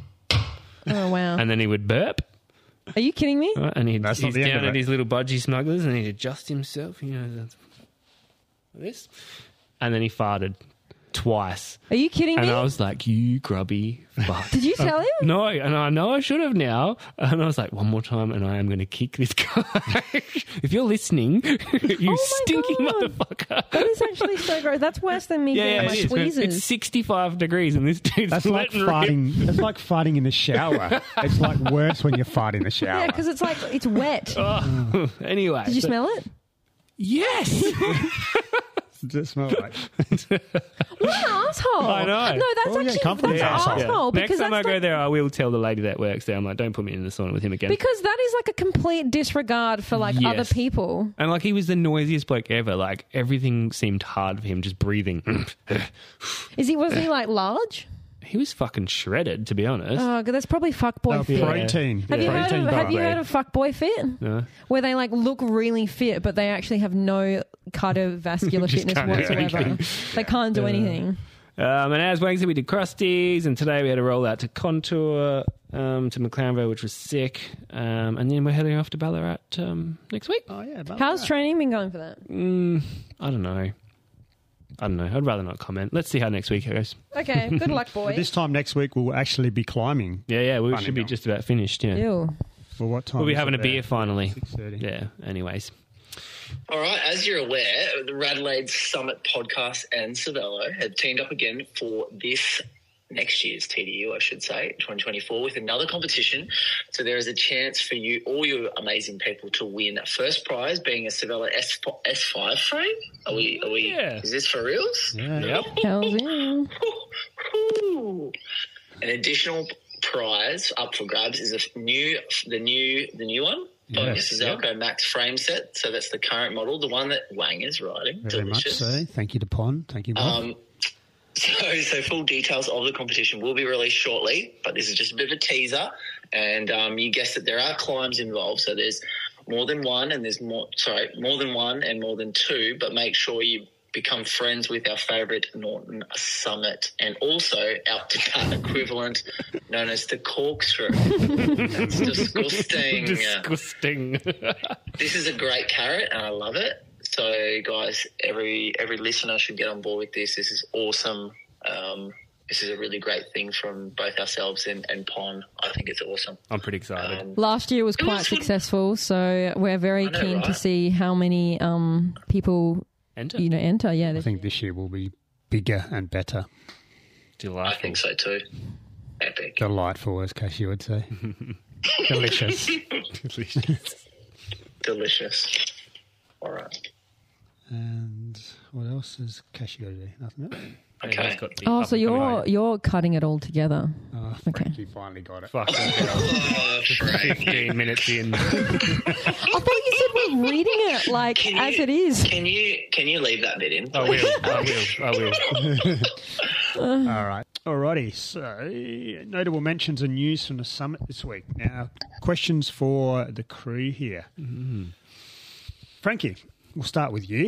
Oh wow. And then he would burp. Are you kidding me? Right? And he'd, That's not he's the end down of at it. his little budgie smugglers and he'd adjust himself, you know, that's- like this. And then he farted twice. Are you kidding And me? I was like, you grubby fuck. Did you tell him? No, and I know I should have now. And I was like, one more time, and I am going to kick this guy. If you're listening, you Oh my stinky God. motherfucker. That is actually so gross. That's worse than me Yeah, getting yeah, my it is. tweezers. It's sixty-five degrees, and this dude's That's like letting rip. farting. That's like farting in the shower. It's like worse when you fart in the shower. Yeah, because it's like it's wet. Oh, anyway. Did you so- smell it? Yes. Does it smell like? What an asshole! I know. No, that's Oh, yeah, actually compliment that's the an asshole. asshole. Next Because time I that's go like, there, I will tell the lady that works there. I'm like, don't put me in the sauna with him again. because that is like a complete disregard for like Yes. other people. And like he was the noisiest bloke ever. Like everything seemed hard for him, just breathing. Is he? Was he like large? He was fucking shredded, to be honest. Oh, that's probably fuckboy That'll fit. be protein. Have you heard Protein of Have you bar. heard of fuckboy fit? No. Where they like look really fit, but they actually have no cardiovascular Just fitness can't do whatsoever. anything. They can't do anything. Um, and as Wang said, we did Krusties, and today we had a roll out to Contour, um, to McLaren, which was sick. Um, and then we're heading off to Ballarat um, next week. Oh yeah. but- How's training been going for that? Mm, I don't know. I don't know. I'd rather not comment. Let's see how next week goes. Okay, good luck, boys. This time next week we'll actually be climbing. Yeah, yeah, we Funny should be now. just about finished. Yeah, Ew. For what time? we'll be is having it a beer there? finally. six thirty. Yeah. Anyways, All right, as you're aware, the Radelaide Summit podcast and Cervelo have teamed up again for this next year's T D U, I should say, twenty twenty-four, with another competition. So there is a chance for you, all you amazing people, to win. First prize being a Cervelo S five frame. Are we? Are we? Yeah. Is this for reals? Yeah. yep. Hells yeah. An additional prize up for grabs is a new, the new, the new one. Bonus is Yep. Alco Max frame set. So that's the current model, the one that Wang is riding. Very Delicious. much so. Thank you to Pon. Thank you, Bob. Um, so, so full details of the competition will be released shortly, but this is just a bit of a teaser. And um, you guessed it, there are climbs involved. So there's more than one, and there's more. Sorry, more than one and more than two. But make sure you become friends with our favourite Norton Summit, and also our Tapat equivalent, known as the corkscrew. That's disgusting. Disgusting. This is a great carrot, and I love it. So, guys, every every listener should get on board with this. This is awesome. Um, this is a really great thing from both ourselves and, and Pon. I think it's awesome. I'm pretty excited. Um, Last year was It quite was- successful, so we're very I know, keen to right? see how many um, people Enter. you know enter. Yeah, I this think this year will be bigger and better. I Delightful. think so too. Epic. Delightful, as Casey would say. Delicious. Delicious. Delicious. All right. And what else has Casey got to do? Nothing else? Okay. He's got the Oh, up so and coming you're eye. you're cutting it all together. Oh, Okay. Frankie finally got it. Fucking hell. Oh, Frank. fifteen minutes in. I thought you said we're reading it like Can as you- it is. Can you can you leave that bit in? I will. I will. I will. All right. Alrighty. So, notable mentions and news from the summit this week. Now, questions for the crew here. Frankie, we'll start with you.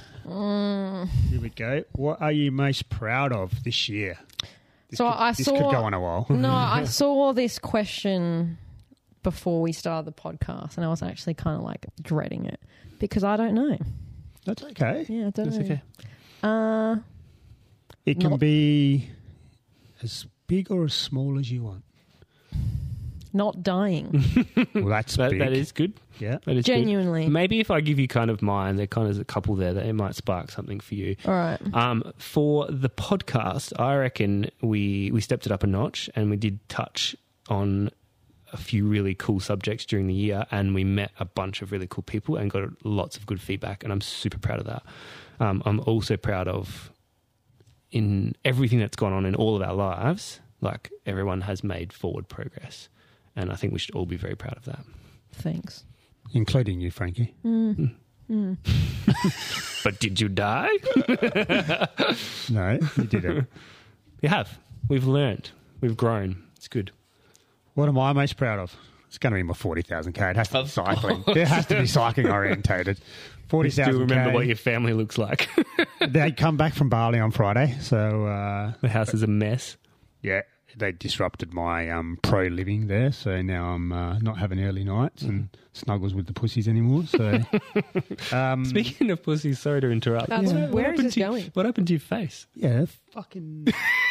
Here we go. What are you most proud of this year? This So could, I this saw. could go on a while. No, I saw this question before we started the podcast, and I was actually kind of like dreading it because I don't know. That's okay. Yeah, I don't That's know. okay. Uh, It can Not- be as big or as small as you want. not dying. Well, that's That, big. that is good. Yeah. That is Genuinely. Good. Maybe if I give you kind of mine, there kind of is a couple there that it might spark something for you. All right. Um, for the podcast, I reckon we we stepped it up a notch and we did touch on a few really cool subjects during the year, and we met a bunch of really cool people and got lots of good feedback, and I'm super proud of that. Um, I'm also proud of in everything that's gone on in all of our lives, like everyone has made forward progress, and I think we should all be very proud of that. Thanks. Including you, Frankie. Mm. Mm. But did you die? No, you didn't. You have. We've learned. We've grown. It's good. What am I most proud of? It's going to be my forty thousand K. It has to be cycling. It has to be cycling orientated. forty thousand K. Do remember what your family looks like. They come back from Bali on Friday, so... Uh, the house is a mess. Yeah, they disrupted my um, pro living there, so now I'm uh, not having early nights and snuggles with the pussies anymore. So, um, Speaking of pussies, sorry to interrupt. That's Yeah. where What is this happened to- going? What happened to your face? yeah, fucking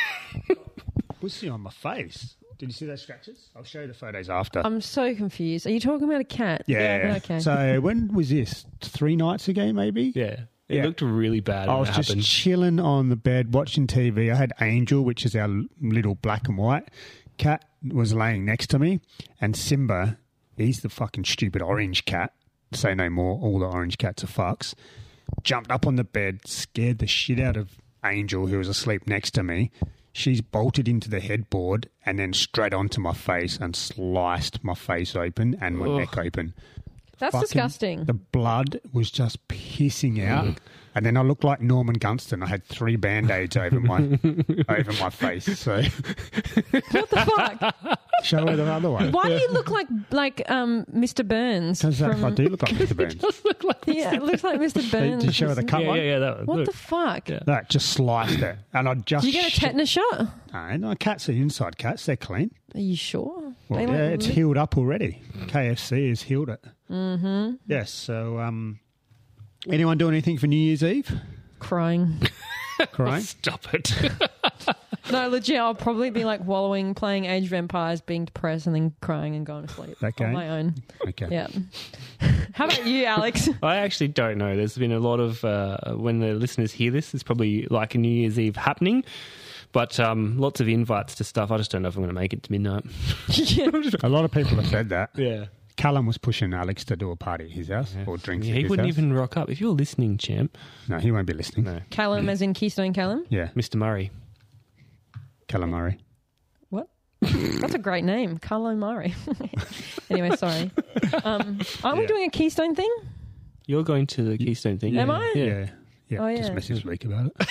pussy on my face. Did you see those scratches? I'll show you the photos after. I'm so confused. Are you talking about a cat? yeah. Okay. So when was this? Three nights ago, maybe? Yeah. It Yeah. looked really bad I when was it just happened. chilling on the bed watching T V. I had Angel, which is our little black and white cat, was laying next to me, and Simba, he's the fucking stupid orange cat. Say no more. All the orange cats are fucks. Jumped up on the bed, scared the shit out of Angel, who was asleep next to me. She's bolted into the headboard and then straight onto my face and sliced my face open and my Ugh. neck open. That's Fucking- disgusting. The blood was just pissing out, and then I looked like Norman Gunston. I had three band-aids over my over my face. So What the fuck? show her the other one. Why do you look like like um Mister Burns? Does that? from- I do look like Mister Burns. Yeah, it looks like Mister Burns. Did you show her the cut yeah, one? yeah, yeah. That was, What look. the fuck? Yeah. That just sliced it, and I just. Did you get a sh- tetanus shot? No, no, cats are inside cats. They're clean. Are you sure? Well, They yeah, like it's li- healed up already. K F C has healed it. Mm-hmm. Yes. So, um, anyone doing anything for New Year's Eve? crying. Crying? Stop it. No, legit, I'll probably be like wallowing, playing Age of Empires, being depressed, and then crying and going to sleep That game? on my own. Okay. Yeah. How about you, Alex? I actually don't know. There's been a lot of, uh, when the listeners hear this, it's probably like a New Year's Eve happening. But um, lots of invites to stuff. I just don't know if I'm going to make it to midnight. Yeah. A lot of people have said that. Yeah. Callum was pushing Alex to do a party at his house or drinks Yeah, at he his wouldn't house. even rock up. If you're listening, champ. No, he won't be listening. No. Callum, as in Keystone Callum? Yeah, Mister Murray. Callum Murray. What? That's a great name, Carlo Murray. Anyway, sorry. Um, aren't we Yeah. doing a Keystone thing? You're going to the Keystone thing. Am yeah. I? Yeah. Yeah. Yeah, Oh, just yeah. message Leak about it.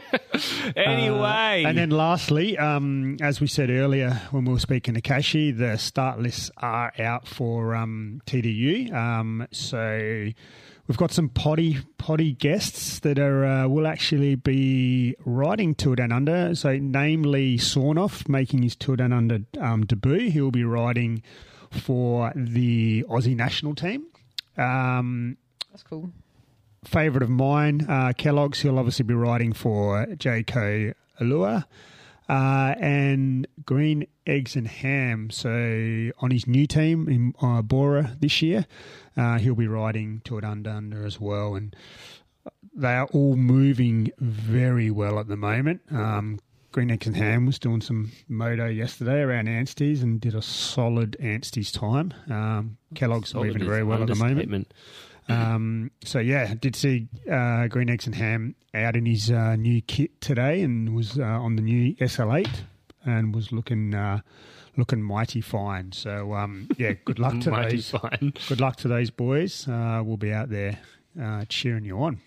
Anyway. Uh, and then lastly, um, as we said earlier when we were speaking to Kashi, the start lists are out for um, T D U. Um, so we've got some potty potty guests that are uh, will actually be riding Tour Down Under. So namely Sornoff making his Tour Down Under um, debut. He will be riding for the Aussie national team. Um, That's cool. Favourite of mine, uh, Kellogg's. He'll obviously be riding for Jayco Alua. Uh, and Green Eggs and Ham. So on his new team in uh, Bora this year, uh, he'll be riding Tour Down Under as well. And they are all moving very well at the moment. Um, Green Eggs and Ham was doing some moto yesterday around Anstey's and did a solid Anstey's time. Um, Kellogg's Solid moving is very well at the moment. understatement. Um, so yeah, I did see uh, Green Eggs and Ham out in his uh, new kit today, and was uh, on the new S L eight, and was looking uh, looking mighty fine. So um, yeah, good luck to Mighty those. fine. Good luck to those boys. Uh, we'll be out there uh, cheering you on.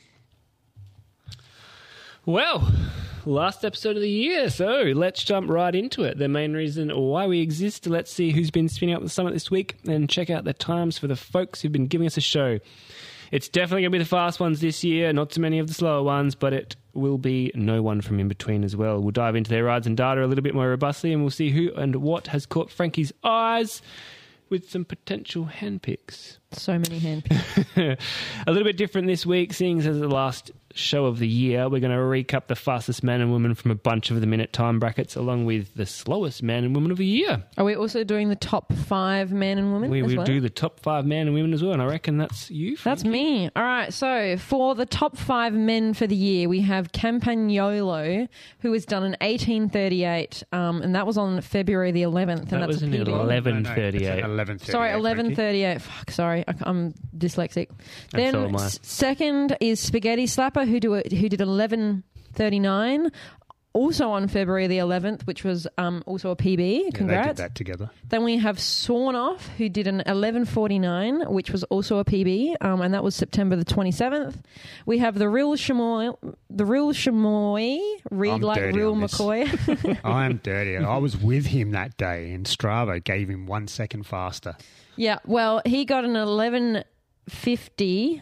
Well, last episode of the year, so let's jump right into it. The main reason why we exist, let's see who's been spinning up the summit this week and check out the times for the folks who've been giving us a show. It's definitely going to be the fast ones this year, not too many of the slower ones, but it will be no one from in between as well. We'll dive into their rides and data a little bit more robustly, and we'll see who and what has caught Frankie's eyes with some potential handpicks. So many handpicks. A little bit different this week, seeing as the last show of the year. We're going to recap the fastest man and woman from a bunch of the minute time brackets, along with the slowest man and woman of the year. Are we also doing the top five men and women? We as will well? do the top five men and women as well, and I reckon that's you. That's Frankie. me. All right. So for the top five men for the year, we have Campagnolo, who has done an eighteen thirty-eight, um, and that was on February the eleventh. And That that's was a an P B. eleven thirty-eight. eleven thirty-eight. Sorry, eleven thirty-eight. Fuck, sorry, I, I'm dyslexic. And Then so am I. s- second is Spaghetti Slapper, who do it, who did eleven thirty-nine, also on February the eleventh, which was um, also a P B. Yeah, they Congrats. did that together. Then we have Sawnoff, who did an eleven forty-nine, which was also a P B, um, and that was September the twenty-seventh. We have the real Chamoy, the real Chamoy, read I'm like dirty real on this. McCoy. I am dirty. I was with him that day, and Strava gave him one second faster. Yeah, well, he got an eleven fifty.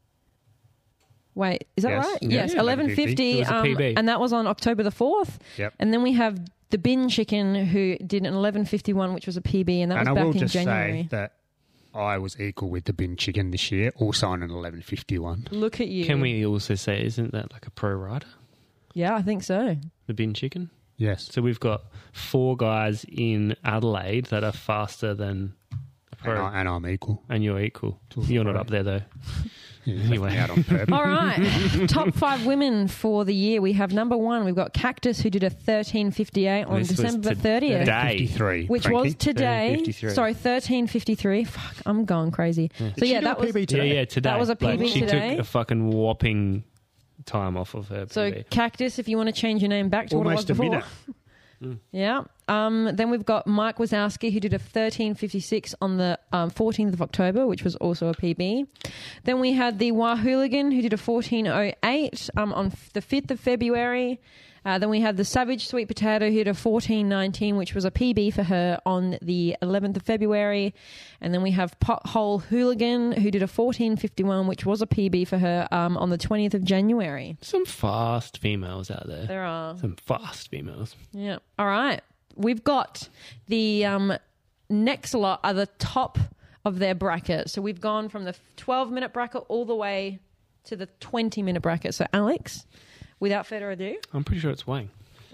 Wait, is that Yes. right? Yeah, Yes, yeah, eleven fifty, It was a um, P B. and that was on October the fourth. Yep. And then we have the Bin Chicken, who did an eleven fifty-one, which was a P B, and that and I was back will in just January. say that I was equal with the bin chicken this year, also on an eleven fifty-one. Look at you. Can we also say, isn't that like a pro rider? Yeah, I think so. The bin chicken? Yes. So we've got four guys in Adelaide that are faster than a And, pro, I, and I'm equal. and you're equal. To a You're not pro. up there, though. Yeah, Anyway. out on purpose. All right. Top five women for the year. We have number one, we've got Cactus, who did a thirteen fifty-eight on This was December thirtieth. today. fifty-three. Which Frankie. was today. fifty-three. Sorry, thirteen fifty-three. Fuck, I'm going crazy. So Did yeah, she do that a was P B Yeah, today? yeah, today. That was a P B like, she today. took a fucking whopping time off of her so P B. Cactus. If you want to change your name back to Almost a what it was minute. before. Yeah. Um, then we've got Mike Wazowski, who did a thirteen fifty-six on the um, fourteenth of October, which was also a P B. Then we had the Wahooligan, who did a fourteen oh eight um, on f- the fifth of February. Uh, then we had the Savage Sweet Potato, who did a fourteen nineteen, which was a P B for her on the eleventh of February. And then we have Pothole Hooligan, who did a fourteen fifty-one, which was a P B for her um, on the twentieth of January. Some fast females out there. There are. Some fast females. Yeah. All right. We've got the um, next lot are the top of their bracket. So we've gone from the twelve-minute bracket all the way to the twenty-minute bracket. So, Alex, without further ado. I'm pretty sure it's Wang.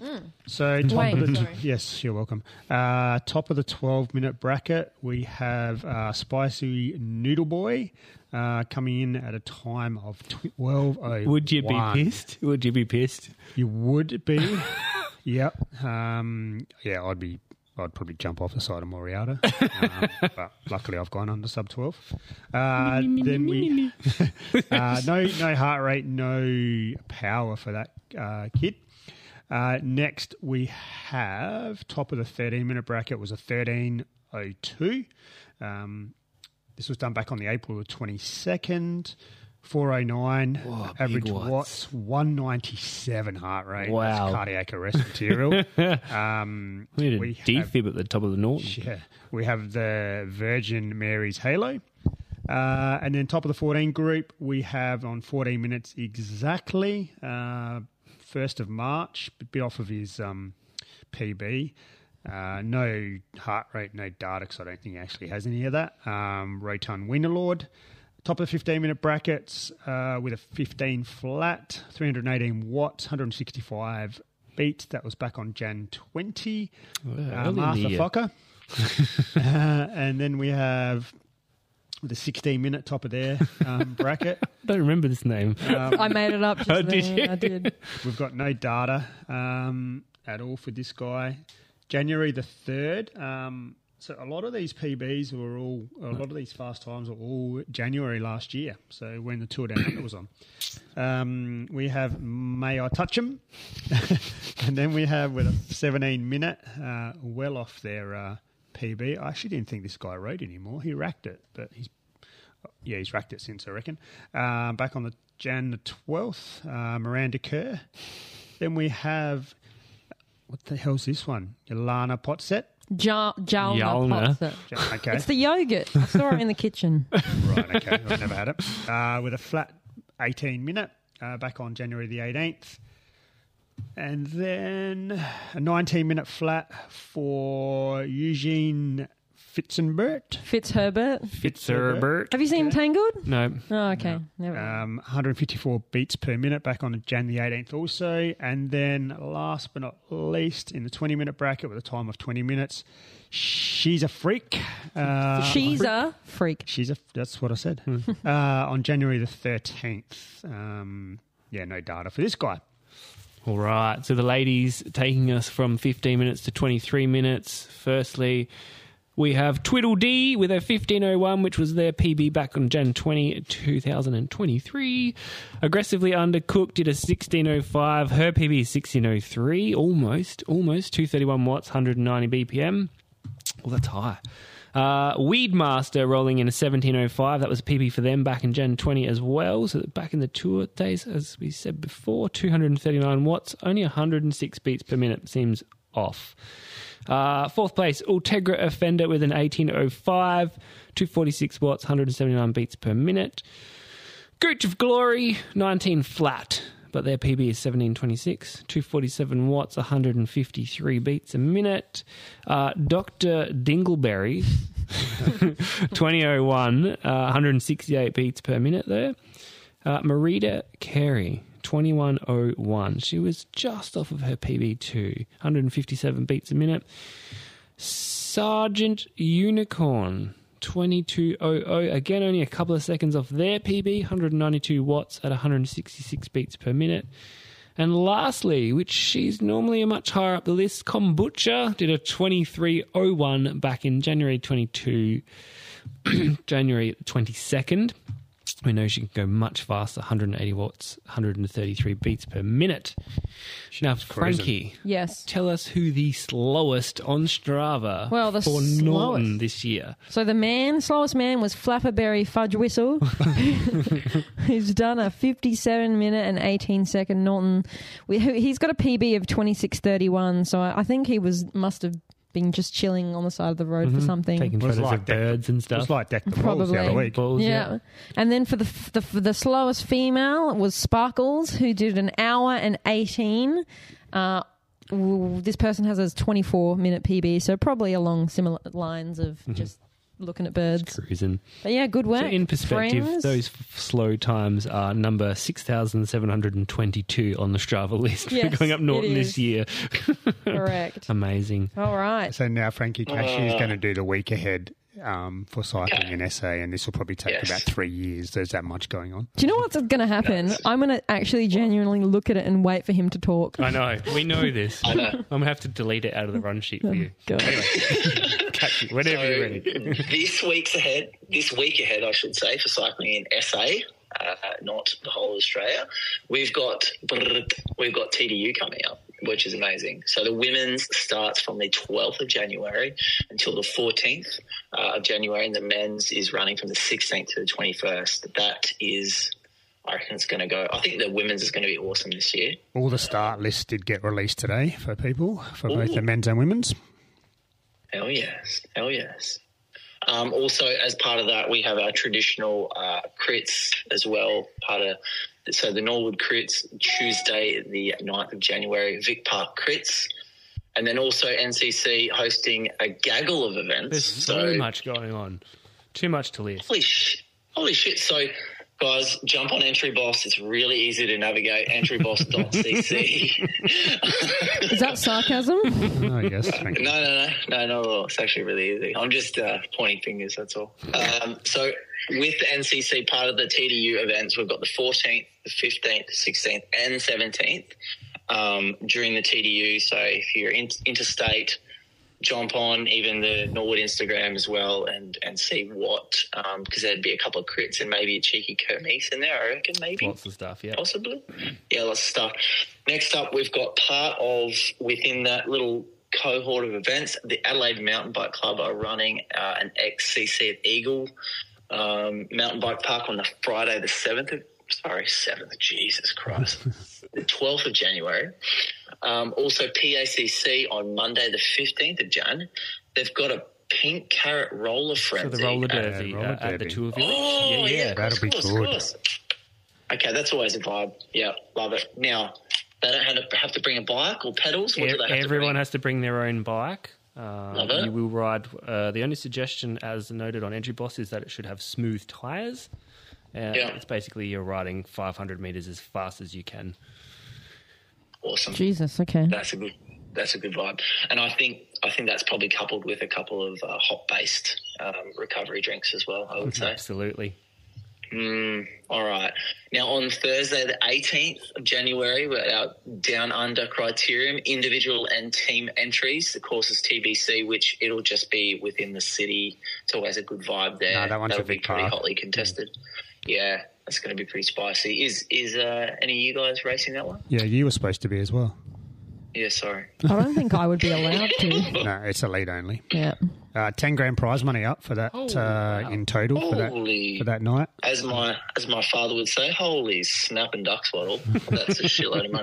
So top Wayne, of the sorry. yes, you're welcome. Uh, top of the twelve-minute bracket, we have uh, Spicy Noodle Boy uh, coming in at a time of twelve oh. Would you be pissed? Would you be pissed? You would be. Yep. Um, yeah, I'd be. I'd probably jump off the side of Moriata, um, but luckily I've gone under sub twelve. Uh, then we uh, no no heart rate, no power for that uh, kid. Uh, next we have top of the thirteen minute bracket was a thirteen oh two. Um, this was done back on the April the twenty second. four oh nine, Whoa, average big watts. watts, one ninety-seven heart rate. Wow. That's cardiac arrest material. um, We need a we have, defib at the top of the Norton. yeah, we have the Virgin Mary's Halo. Uh, and then top of the fourteen group, we have on fourteen minutes exactly, uh, first of March, a bit off of his um, P B. Uh, no heart rate, no data, because I don't think he actually has any of that. Um, Rotund Winterlord. Top of the fifteen-minute brackets uh, with a fifteen flat, three hundred eighteen watts, one hundred sixty-five beats. That was back on January twentieth. Well, Uh, early in the Martha year. Fokker. uh, and then we have with a sixteen-minute top of their um, bracket. I don't remember this name. I made it up just Oh, then. did you? I did. We've got no data um, at all for this guy. January the third. Um, so a lot of these P Bs were all, a lot of these fast times were all January last year. So when the Tour Down Under was on. Um, we have May I Touch 'Em? And then we have with a seventeen minute, uh, well off their uh, P B. I actually didn't think this guy rode anymore. He racked it, but he's yeah, he's racked it since, I reckon. Um, back on the January the twelfth, uh, Miranda Kerr. Then we have, what the hell's this one? Yolana Potset. Ja- Jalna Jalna. Potset. Okay. It's the yogurt. I saw it in the kitchen. Right, okay. I've never had it. Uh, with a flat eighteen minute, uh, back on January the eighteenth. And then a nineteen minute flat for Eugene Fitzenbert. Fitzherbert. Fitzherbert. Have you seen Tangled? No. Oh, okay. Never. Um, one hundred fifty-four beats per minute back on January the eighteenth also. And then last but not least, in the twenty-minute bracket with a time of twenty minutes, She's a Freak. Uh, She's a freak. She's a, that's what I said. uh, on January the thirteenth. Um, yeah, no data for this guy. All right. So the ladies taking us from fifteen minutes to twenty-three minutes. Firstly, we have Tweedledee with a fifteen oh one, which was their P B back on January twentieth, twenty twenty-three. Aggressively Undercooked did a sixteen oh five. Her P B is sixteen oh three, almost, almost. two thirty-one watts, one hundred ninety B P M. Well, that's high. Uh, Weedmaster rolling in a seventeen oh five. That was a P B for them back in January twentieth as well. So back in the tour days, as we said before, two hundred thirty-nine watts, only one hundred six beats per minute. Seems off. Uh, fourth place, Ultegra Offender with an eighteen oh five, two hundred forty-six watts, one hundred seventy-nine beats per minute. Gooch of Glory, nineteen flat, but their P B is seventeen twenty-six, two hundred forty-seven watts, one hundred fifty-three beats a minute. Uh, Doctor Dingleberry, twenty oh one, uh, one hundred sixty-eight beats per minute there. Uh, Marita Carey, twenty-one oh one. She was just off of her P B too, one hundred fifty-seven beats a minute. Sergeant Unicorn, twenty-two oh oh. Again, only a couple of seconds off their P B, one hundred ninety-two watts at one hundred sixty-six beats per minute. And lastly, which she's normally a much higher up the list, Kombucha did a twenty-three oh one back in January twenty-second. January twenty-second. We know she can go much faster, one hundred eighty watts, one hundred thirty-three beats per minute. Now, Frankie, yes, tell us who the slowest on Strava well, the for slowest. Norton this year. So the man, slowest man was Flapperberry Fudge Whistle, who's done a fifty-seven minute and eighteen second Norton. He's got a P B of twenty-six thirty-one, so I think he was must have been just chilling on the side of the road mm-hmm. for something. Taking photos like of birds deck, and stuff. It was like Deck the Probably. Balls the other week. Balls, yeah. yeah. And then for the, the for the slowest female was Sparkles, who did an hour and eighteen. Uh, this person has a twenty-four minute P B, so probably along similar lines of mm-hmm. just looking at birds. Just cruising. But yeah, good work. So in perspective, friends. those f- slow times are number six thousand seven hundred twenty-two on the Strava list. Yes, We're going up Norton this year. Correct. Amazing. All right. So now Frankie Cashy is going to do the week ahead um, for cycling okay. in S A, and this will probably take yes. about three years. There's that much going on. Do you know what's going to happen? Nice. I'm going to actually genuinely look at it and wait for him to talk. I know. We know this. I know. I'm going to have to delete it out of the run sheet for you. Oh, anyway, catch you whenever so, you're ready. this week's ahead, this week ahead, I should say, for cycling in S A, uh, not the whole of Australia. We've got we've got T D U coming up, which is amazing. So the women's starts from the twelfth of January until the fourteenth uh, of January, and the men's is running from the sixteenth to the twenty-first. That is, I reckon it's going to go. I think the women's is going to be awesome this year. All the start lists did get released today for people, for Ooh. both the men's and women's. Hell yes. Hell yes. Um, also, as part of that, we have our traditional uh, crits as well. Part of So the Norwood Crits, Tuesday the ninth of January, Vic Park Crits. And then also N C C hosting a gaggle of events. There's so, so much going on. Too much to list. Holy, sh- holy shit. So, guys, jump on Entry Boss. It's really easy to navigate. entry boss dot c c. Is that sarcasm? Oh, yes. Thank you. No, no, no. No, no. It's actually really easy. I'm just uh, pointing fingers, that's all. Um, so with the N C C, part of the T D U events, we've got the fourteenth, the fifteenth, sixteenth and seventeenth um, during the T D U. So if you're in, interstate, jump on even the Norwood Instagram as well and, and see what, um, because there'd be a couple of crits and maybe a cheeky Kermesse in there, I reckon, maybe. Lots of stuff, yeah. Possibly. Yeah, lots of stuff. Next up, we've got part of, within that little cohort of events, the Adelaide Mountain Bike Club are running uh, an X C C at Eagle um, Mountain Bike Park on the Friday the seventh of, sorry, seventh, Jesus Christ, the twelfth of January. Um, also P A C C on Monday the fifteenth of Jan. They've got a pink carrot roller frenzy. So the roller derby roller uh, at the derby. Tour Village. Oh, yeah, yeah. yeah, that'll be course, good. Course. Okay, that's always a vibe. Yeah, love it. Now, they don't have to, have to bring a bike or pedals. What E- do they have Everyone to bring? has to bring their own bike. Uh, Love it. You will ride. Uh, the only suggestion, as noted on Entry Boss, is that it should have smooth tyres. Uh, Yeah. It's basically you're riding five hundred metres as fast as you can. Awesome. Jesus, okay. That's a good. That's a good vibe, and I think I think that's probably coupled with a couple of uh, hop-based um, recovery drinks as well. I would say. Absolutely. Mm, all right. Now, on Thursday, the eighteenth of January, we're at our Down Under criterium, individual and team entries. The course is T B C, which it'll just be within the city. It's always a good vibe there. No, that one's That'll a be big pretty park. hotly contested. Yeah, that's going to be pretty spicy. Is is uh, any of you guys racing that one? Yeah, you were supposed to be as well. Yeah, sorry. I don't think I would be allowed to. No, it's elite only. Yeah. Uh, ten grand prize money up for that Oh, uh, wow. in total for that Holy. for that night. As my as my father would say, holy snap and duck swaddle. That's a shitload of money.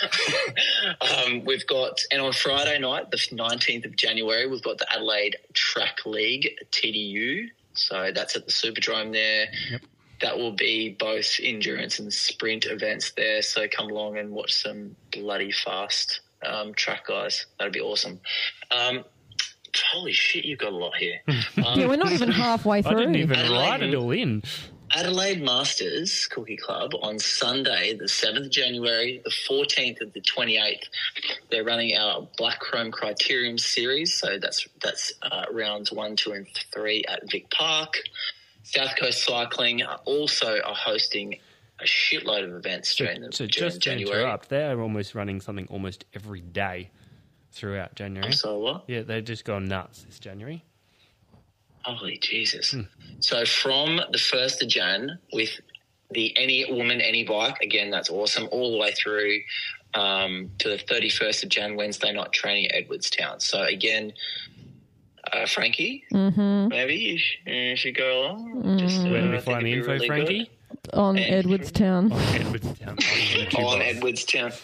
um, we've got, and on Friday night, the nineteenth of January, we've got the Adelaide Track League T D U. So that's at the Superdrome there. Yep. That will be both endurance and sprint events there. So come along and watch some bloody fast um, track guys. That'd be awesome. Um, holy shit, you've got a lot here. Um, Yeah, we're not even halfway I through. didn't even Adelaide- ride it all in. Adelaide Masters Cookie Club on Sunday, the seventh of January, the fourteenth of the twenty-eighth. They're running our Black Chrome Criterium series. So that's that's uh, rounds one, two, and three at Vic Park. South Coast Cycling are also are hosting a shitload of events So, during the so during just to January. interrupt, they're almost running something almost every day throughout January. So what? Yeah, they've just gone nuts this January. Holy Jesus. Hmm. So from the first of Jan with the Any Woman, Any Bike, again, that's awesome, all the way through um, to the thirty-first of Jan, Wednesday night training at Edwardstown. So again, uh, Frankie, Mm-hmm. maybe you, sh- you should go along. Just, uh, Where do we I think find the it'd be info, really Frankie? On Yeah. Edwardstown. On Edwardstown. good. On Edwardstown.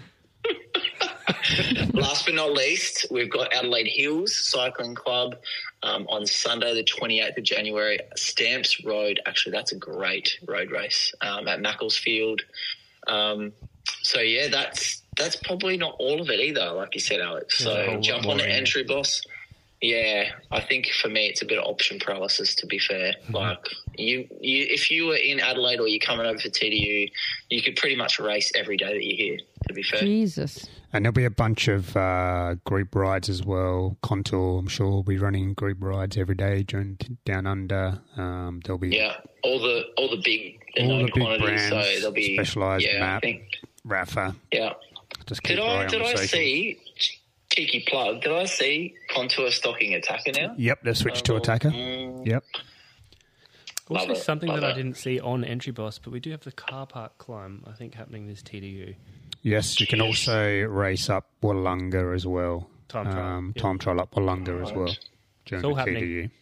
Last but not least, we've got Adelaide Hills Cycling Club um, on Sunday, the twenty-eighth of January, Stamps Road. Actually, that's a great road race um, at Macclesfield. Um, so, yeah, that's that's probably not all of it either, like you said, Alex. There's a whole So lot jump more on the in there. Entry Boss. Yeah, I think for me it's a bit of option paralysis, to be fair. Mm-hmm. Like, you, you, if you were in Adelaide or you're coming over for T D U, you could pretty much race every day that you're here, to be fair. Jesus. And there'll be a bunch of uh, group rides as well. Contour, I'm sure, will be running group rides every day during Down Under. Um, there'll be Yeah, all the all the big the all known the big quantities. brands, So there'll be Specialized, yeah, I Map, think, Rafa. yeah. Just keep Did an eye I on did the I socials. see cheeky plug? Did I see Contour stocking Attacker now? Yep, they've switched to Oh, Attacker. mm, Yep. Also, Love it, something love that I it. didn't see on Entry Boss, but we do have the car park climb, I think, happening this T D U. Yes, you can also race up Wollonga as well. Time trial, Um, yeah. Time trial up Wollonga as well during It's all the T D happening. U.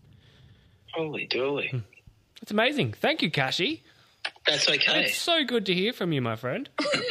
Holy dooly. It's amazing. Thank you, Kashi. That's okay. It's so good to hear from you, my friend.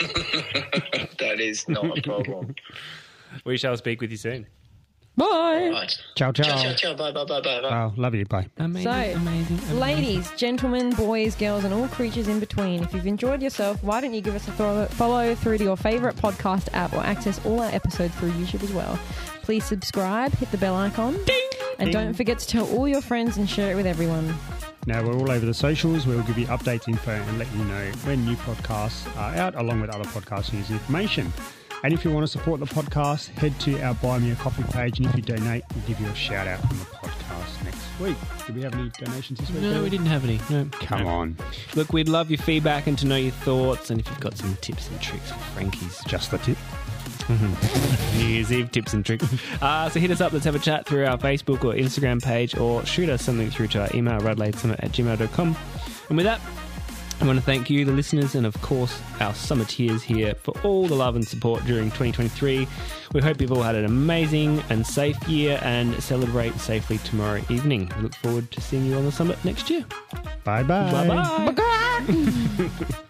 That is not a problem. We shall speak with you soon. Bye. Right. Ciao, ciao. Ciao, ciao, ciao. Bye, bye, bye, bye, bye. Oh, love you. Bye. Amazing, So, amazing, amazing. Ladies, gentlemen, boys, girls, and all creatures in between, if you've enjoyed yourself, why don't you give us a thro- follow through to your favourite podcast app or access all our episodes through YouTube as well. Please subscribe, hit the bell icon, and don't forget to tell all your friends and share it with everyone. Now, we're all over the socials. We'll give you updates, info, and let you know when new podcasts are out, along with other podcast news information. And if you want to support the podcast, head to our Buy Me a Coffee page, and if you donate, we'll give you a shout out on the podcast next week. Did we have any donations this week? No, we didn't have any. No. Come No. on. Look, we'd love your feedback and to know your thoughts, and if you've got some tips and tricks for Frankie's Just the tip. New Year's Eve tips and tricks. Uh, so hit us up. Let's have a chat through our Facebook or Instagram page, or shoot us something through to our email, radladesummit at gmail dot com. And with that, I want to thank you, the listeners, and of course our Summiteers here for all the love and support during twenty twenty-three. We hope you've all had an amazing and safe year and celebrate safely tomorrow evening. We look forward to seeing you on the summit next year. Bye-bye. Bye-bye. Bye-bye.